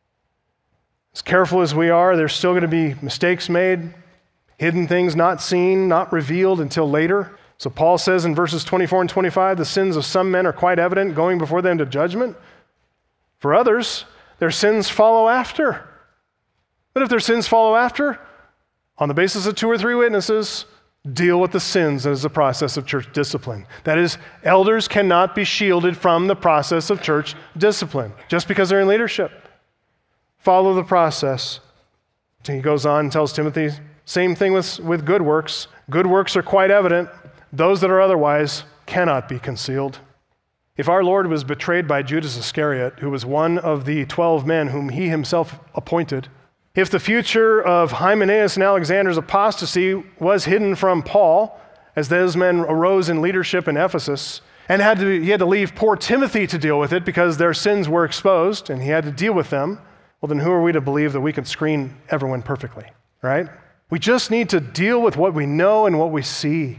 As careful as we are, there's still going to be mistakes made, hidden things not seen, not revealed until later. So Paul says in verses twenty-four and twenty-five, the sins of some men are quite evident, going before them to judgment. For others, their sins follow after. But if their sins follow after, on the basis of two or three witnesses, deal with the sins as a process of church discipline. That is, elders cannot be shielded from the process of church discipline just because they're in leadership. Follow the process. He goes on and tells Timothy, same thing with, with good works. Good works are quite evident. Those that are otherwise cannot be concealed. If our Lord was betrayed by Judas Iscariot, who was one of the twelve men whom he himself appointed, if the future of Hymenaeus and Alexander's apostasy was hidden from Paul, as those men arose in leadership in Ephesus, and had to, he had to leave poor Timothy to deal with it because their sins were exposed and he had to deal with them, well, then who are we to believe that we can screen everyone perfectly, right? We just need to deal with what we know and what we see.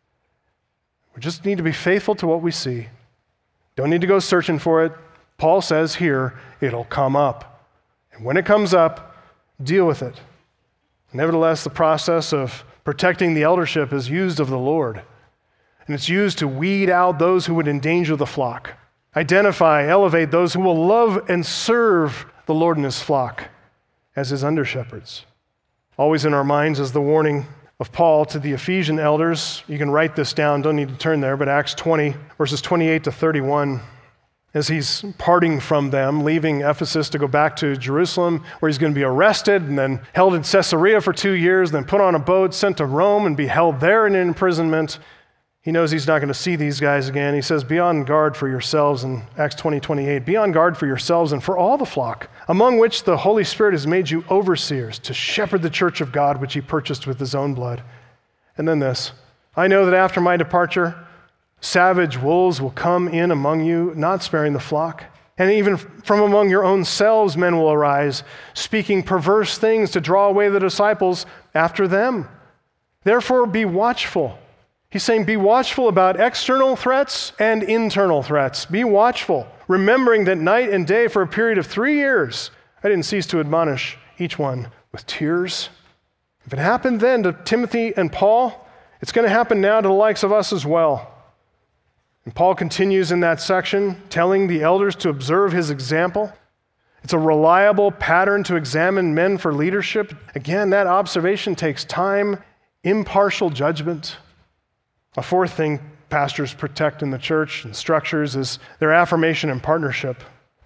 We just need to be faithful to what we see. Don't need to go searching for it. Paul says here, it'll come up. And when it comes up, deal with it. Nevertheless, the process of protecting the eldership is used of the Lord. And it's used to weed out those who would endanger the flock. Identify, elevate those who will love and serve the Lord and his flock as his under-shepherds. Always in our minds is the warning of Paul to the Ephesian elders. You can write this down, don't need to turn there, but Acts twenty, verses twenty-eight to thirty-one, as he's parting from them, leaving Ephesus to go back to Jerusalem, where he's going to be arrested and then held in Caesarea for two years, then put on a boat, sent to Rome, and be held there in imprisonment. He knows he's not going to see these guys again. He says, be on guard for yourselves in Acts twenty, twenty-eight. Be on guard for yourselves and for all the flock, among which the Holy Spirit has made you overseers to shepherd the church of God, which he purchased with his own blood. And then this, I know that after my departure, savage wolves will come in among you, not sparing the flock. And even from among your own selves men will arise, speaking perverse things to draw away the disciples after them. Therefore be watchful. He's saying be watchful about external threats and internal threats. Be watchful, remembering that night and day for a period of three years, I didn't cease to admonish each one with tears. If it happened then to Timothy and Paul, it's going to happen now to the likes of us as well. And Paul continues in that section, telling the elders to observe his example. It's a reliable pattern to examine men for leadership. Again, that observation takes time, impartial judgment. A fourth thing pastors protect in the church and structures is their affirmation and partnership.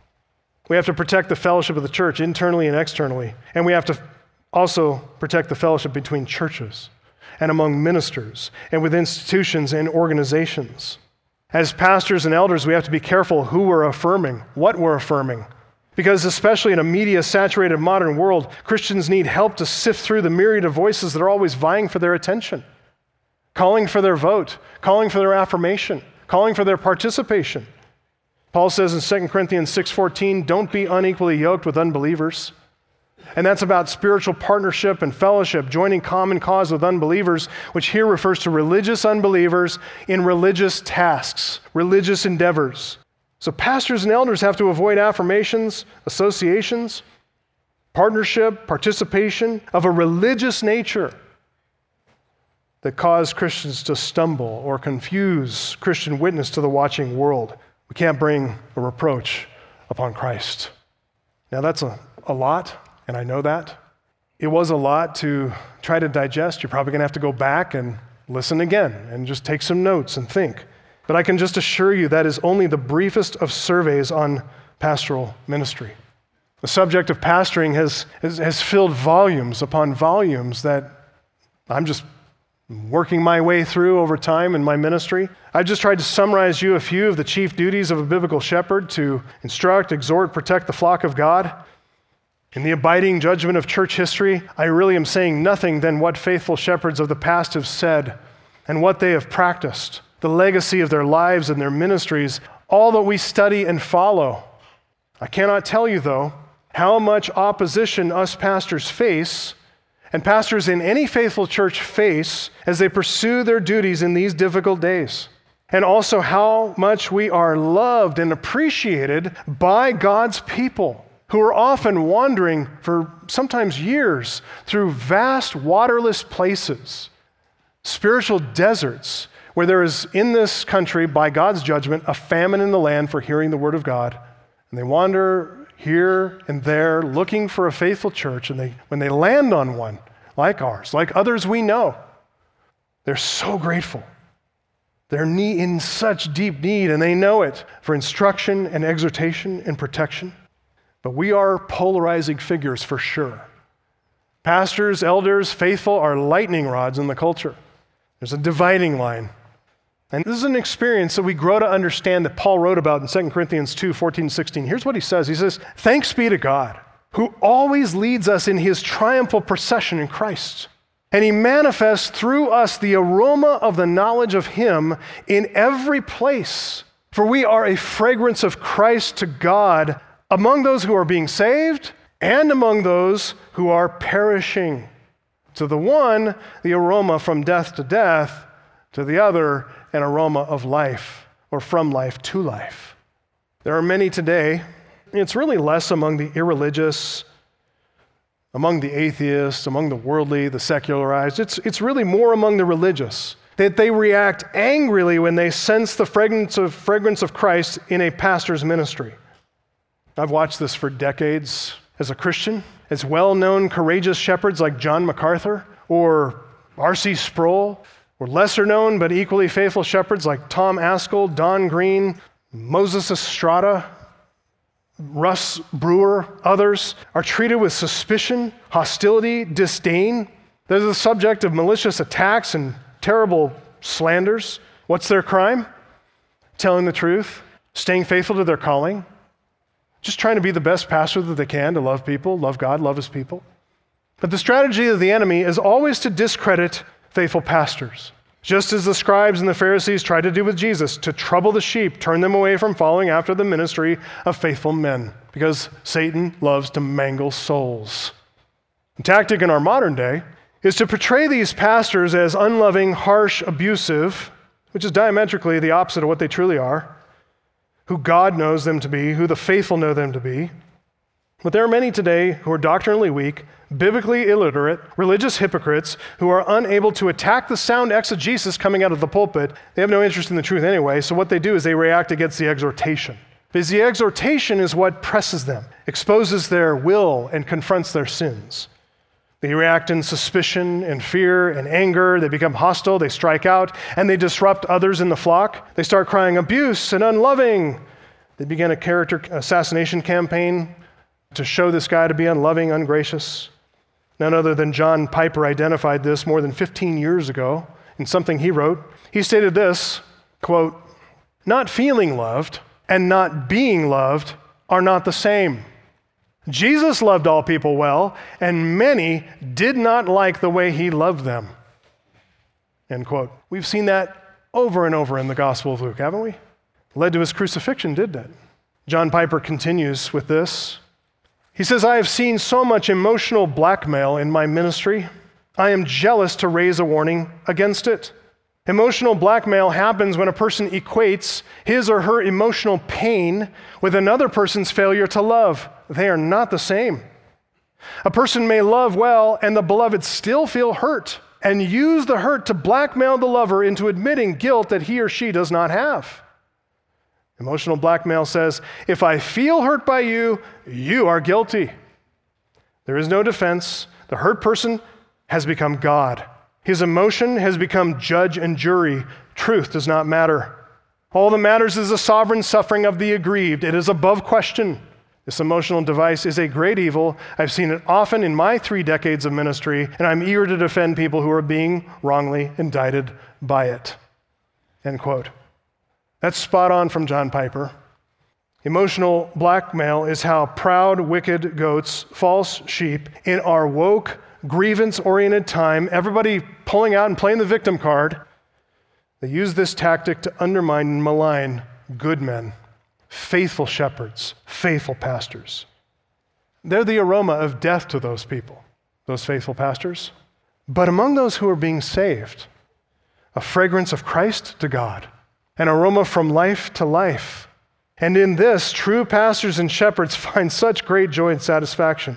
We have to protect the fellowship of the church internally and externally. And we have to also protect the fellowship between churches and among ministers and with institutions and organizations. As pastors and elders, we have to be careful who we're affirming, what we're affirming. Because especially in a media-saturated modern world, Christians need help to sift through the myriad of voices that are always vying for their attention, calling for their vote, calling for their affirmation, calling for their participation. Paul says in Second Corinthians six fourteen, don't be unequally yoked with unbelievers. And that's about spiritual partnership and fellowship, joining common cause with unbelievers, which here refers to religious unbelievers in religious tasks, religious endeavors. So pastors and elders have to avoid affirmations, associations, partnership, participation of a religious nature that cause Christians to stumble or confuse Christian witness to the watching world. We can't bring a reproach upon Christ. Now that's a, a lot, and I know that. It was a lot to try to digest. You're probably going to have to go back and listen again and just take some notes and think. But I can just assure you that is only the briefest of surveys on pastoral ministry. The subject of pastoring has, has, has filled volumes upon volumes that I'm just working my way through over time in my ministry. I've just tried to summarize you a few of the chief duties of a biblical shepherd: to instruct, exhort, protect the flock of God. In the abiding judgment of church history, I really am saying nothing than what faithful shepherds of the past have said and what they have practiced, the legacy of their lives and their ministries, all that we study and follow. I cannot tell you, though, how much opposition us pastors face, and pastors in any faithful church face, as they pursue their duties in these difficult days. And also how much we are loved and appreciated by God's people, who are often wandering for sometimes years through vast waterless places, spiritual deserts, where there is in this country, by God's judgment, a famine in the land for hearing the word of God. And they wander here and there looking for a faithful church, and they, when they land on one like ours, like others we know, they're so grateful. They're in such deep need, and they know it, for instruction and exhortation and protection. But we are polarizing figures for sure. Pastors, elders, faithful are lightning rods in the culture. There's a dividing line. And this is an experience that we grow to understand that Paul wrote about in Second Corinthians two, fourteen, sixteen. Here's what he says. He says, "Thanks be to God, who always leads us in his triumphal procession in Christ. And he manifests through us the aroma of the knowledge of him in every place. For we are a fragrance of Christ to God among those who are being saved and among those who are perishing. To the one, the aroma from death to death, to the other, an aroma of life, or from life to life." There are many today, it's really less among the irreligious, among the atheists, among the worldly, the secularized. It's, it's really more among the religious, that they react angrily when they sense the fragrance of, fragrance of Christ in a pastor's ministry. I've watched this for decades as a Christian, as well-known courageous shepherds like John MacArthur or R C Sproul, or lesser known but equally faithful shepherds like Tom Askell, Don Green, Moses Estrada, Russ Brewer, others, are treated with suspicion, hostility, disdain. They're the subject of malicious attacks and terrible slanders. What's their crime? Telling the truth, staying faithful to their calling, just trying to be the best pastor that they can, to love people, love God, love his people. But the strategy of the enemy is always to discredit faithful pastors, just as the scribes and the Pharisees tried to do with Jesus, to trouble the sheep, turn them away from following after the ministry of faithful men, because Satan loves to mangle souls. The tactic in our modern day is to portray these pastors as unloving, harsh, abusive, which is diametrically the opposite of what they truly are, who God knows them to be, who the faithful know them to be. But there are many today who are doctrinally weak, biblically illiterate, religious hypocrites who are unable to attack the sound exegesis coming out of the pulpit. They have no interest in the truth anyway, so what they do is they react against the exhortation. Because the exhortation is what presses them, exposes their will, and confronts their sins. They react in suspicion and fear and anger. They become hostile, they strike out, and they disrupt others in the flock. They start crying abuse and unloving. They begin a character assassination campaign to show this guy to be unloving, ungracious. None other than John Piper identified this more than fifteen years ago in something he wrote. He stated this, quote, "Not feeling loved and not being loved are not the same. Jesus loved all people well, and many did not like the way he loved them." End quote. We've seen that over and over in the Gospel of Luke, haven't we? Led to his crucifixion, did that? John Piper continues with this. He says, "I have seen so much emotional blackmail in my ministry. I am jealous to raise a warning against it. Emotional blackmail happens when a person equates his or her emotional pain with another person's failure to love. They are not the same. A person may love well and the beloved still feel hurt and use the hurt to blackmail the lover into admitting guilt that he or she does not have." Emotional blackmail says, if I feel hurt by you, you are guilty. There is no defense. The hurt person has become God. His emotion has become judge and jury. Truth does not matter. All that matters is the sovereign suffering of the aggrieved. It is above question. This emotional device is a great evil. I've seen it often in my three decades of ministry, and I'm eager to defend people who are being wrongly indicted by it. End quote. That's spot on from John Piper. Emotional blackmail is how proud, wicked goats, false sheep, in our woke, grievance-oriented time, everybody pulling out and playing the victim card, they use this tactic to undermine and malign good men, faithful shepherds, faithful pastors. They're the aroma of death to those people, those faithful pastors. But among those who are being saved, a fragrance of Christ to God, an aroma from life to life. And in this, true pastors and shepherds find such great joy and satisfaction.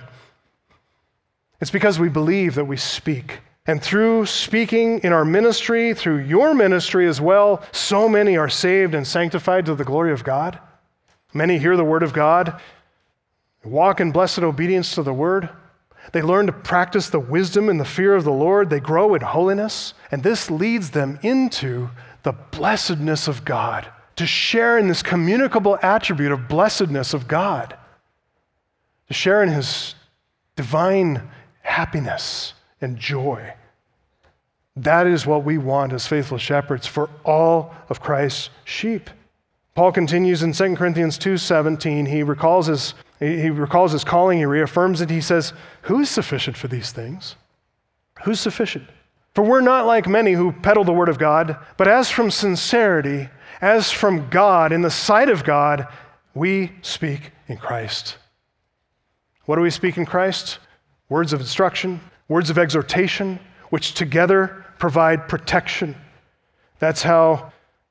It's because we believe that we speak. And through speaking in our ministry, through your ministry as well, so many are saved and sanctified to the glory of God. Many hear the word of God, walk in blessed obedience to the word. They learn to practice the wisdom and the fear of the Lord. They grow in holiness. And this leads them into the blessedness of God, to share in this communicable attribute of blessedness of God, to share in his divine happiness and joy. That is what we want as faithful shepherds for all of Christ's sheep. Paul continues in Second Corinthians two seventeen. He recalls his, he recalls his calling. He reaffirms it. He says, who is sufficient for these things? Who's sufficient? For we're not like many who peddle the word of God, but as from sincerity, as from God, in the sight of God, we speak in Christ. What do we speak in Christ? Words of instruction, words of exhortation, which together provide protection. That's how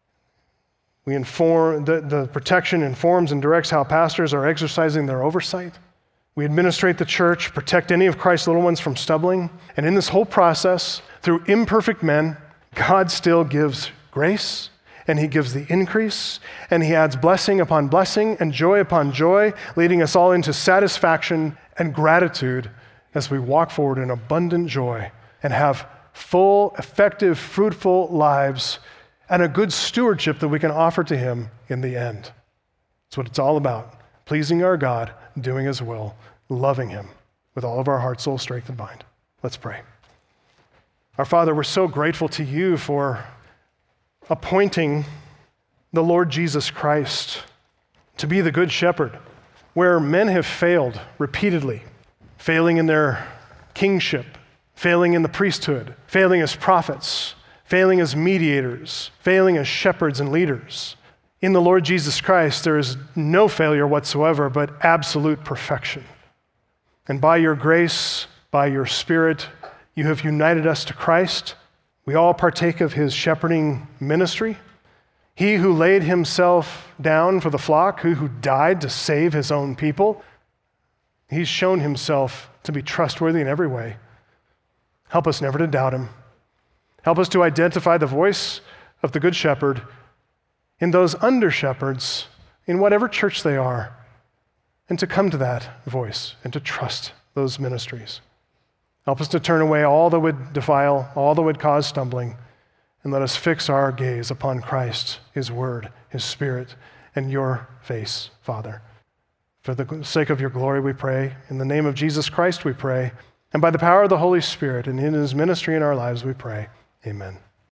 we inform, the, the protection informs and directs how pastors are exercising their oversight. We administrate the church, protect any of Christ's little ones from stumbling. And in this whole process, through imperfect men, God still gives grace, and he gives the increase, and he adds blessing upon blessing and joy upon joy, leading us all into satisfaction and gratitude as we walk forward in abundant joy and have full, effective, fruitful lives and a good stewardship that we can offer to him in the end. That's what it's all about, pleasing our God, doing his will, loving him with all of our heart, soul, strength, and mind. Let's pray. Our Father, we're so grateful to you for appointing the Lord Jesus Christ to be the good shepherd, where men have failed repeatedly, failing in their kingship, failing in the priesthood, failing as prophets, failing as mediators, failing as shepherds and leaders. In the Lord Jesus Christ, there is no failure whatsoever, but absolute perfection. And by your grace, by your Spirit, you have united us to Christ. We all partake of his shepherding ministry. He who laid himself down for the flock, he who died to save his own people, he's shown himself to be trustworthy in every way. Help us never to doubt him. Help us to identify the voice of the Good Shepherd in those under-shepherds, in whatever church they are, and to come to that voice and to trust those ministries. Help us to turn away all that would defile, all that would cause stumbling, and let us fix our gaze upon Christ, his word, his Spirit, and your face, Father. For the sake of your glory, we pray. In the name of Jesus Christ, we pray. And by the power of the Holy Spirit and in his ministry in our lives, we pray. Amen.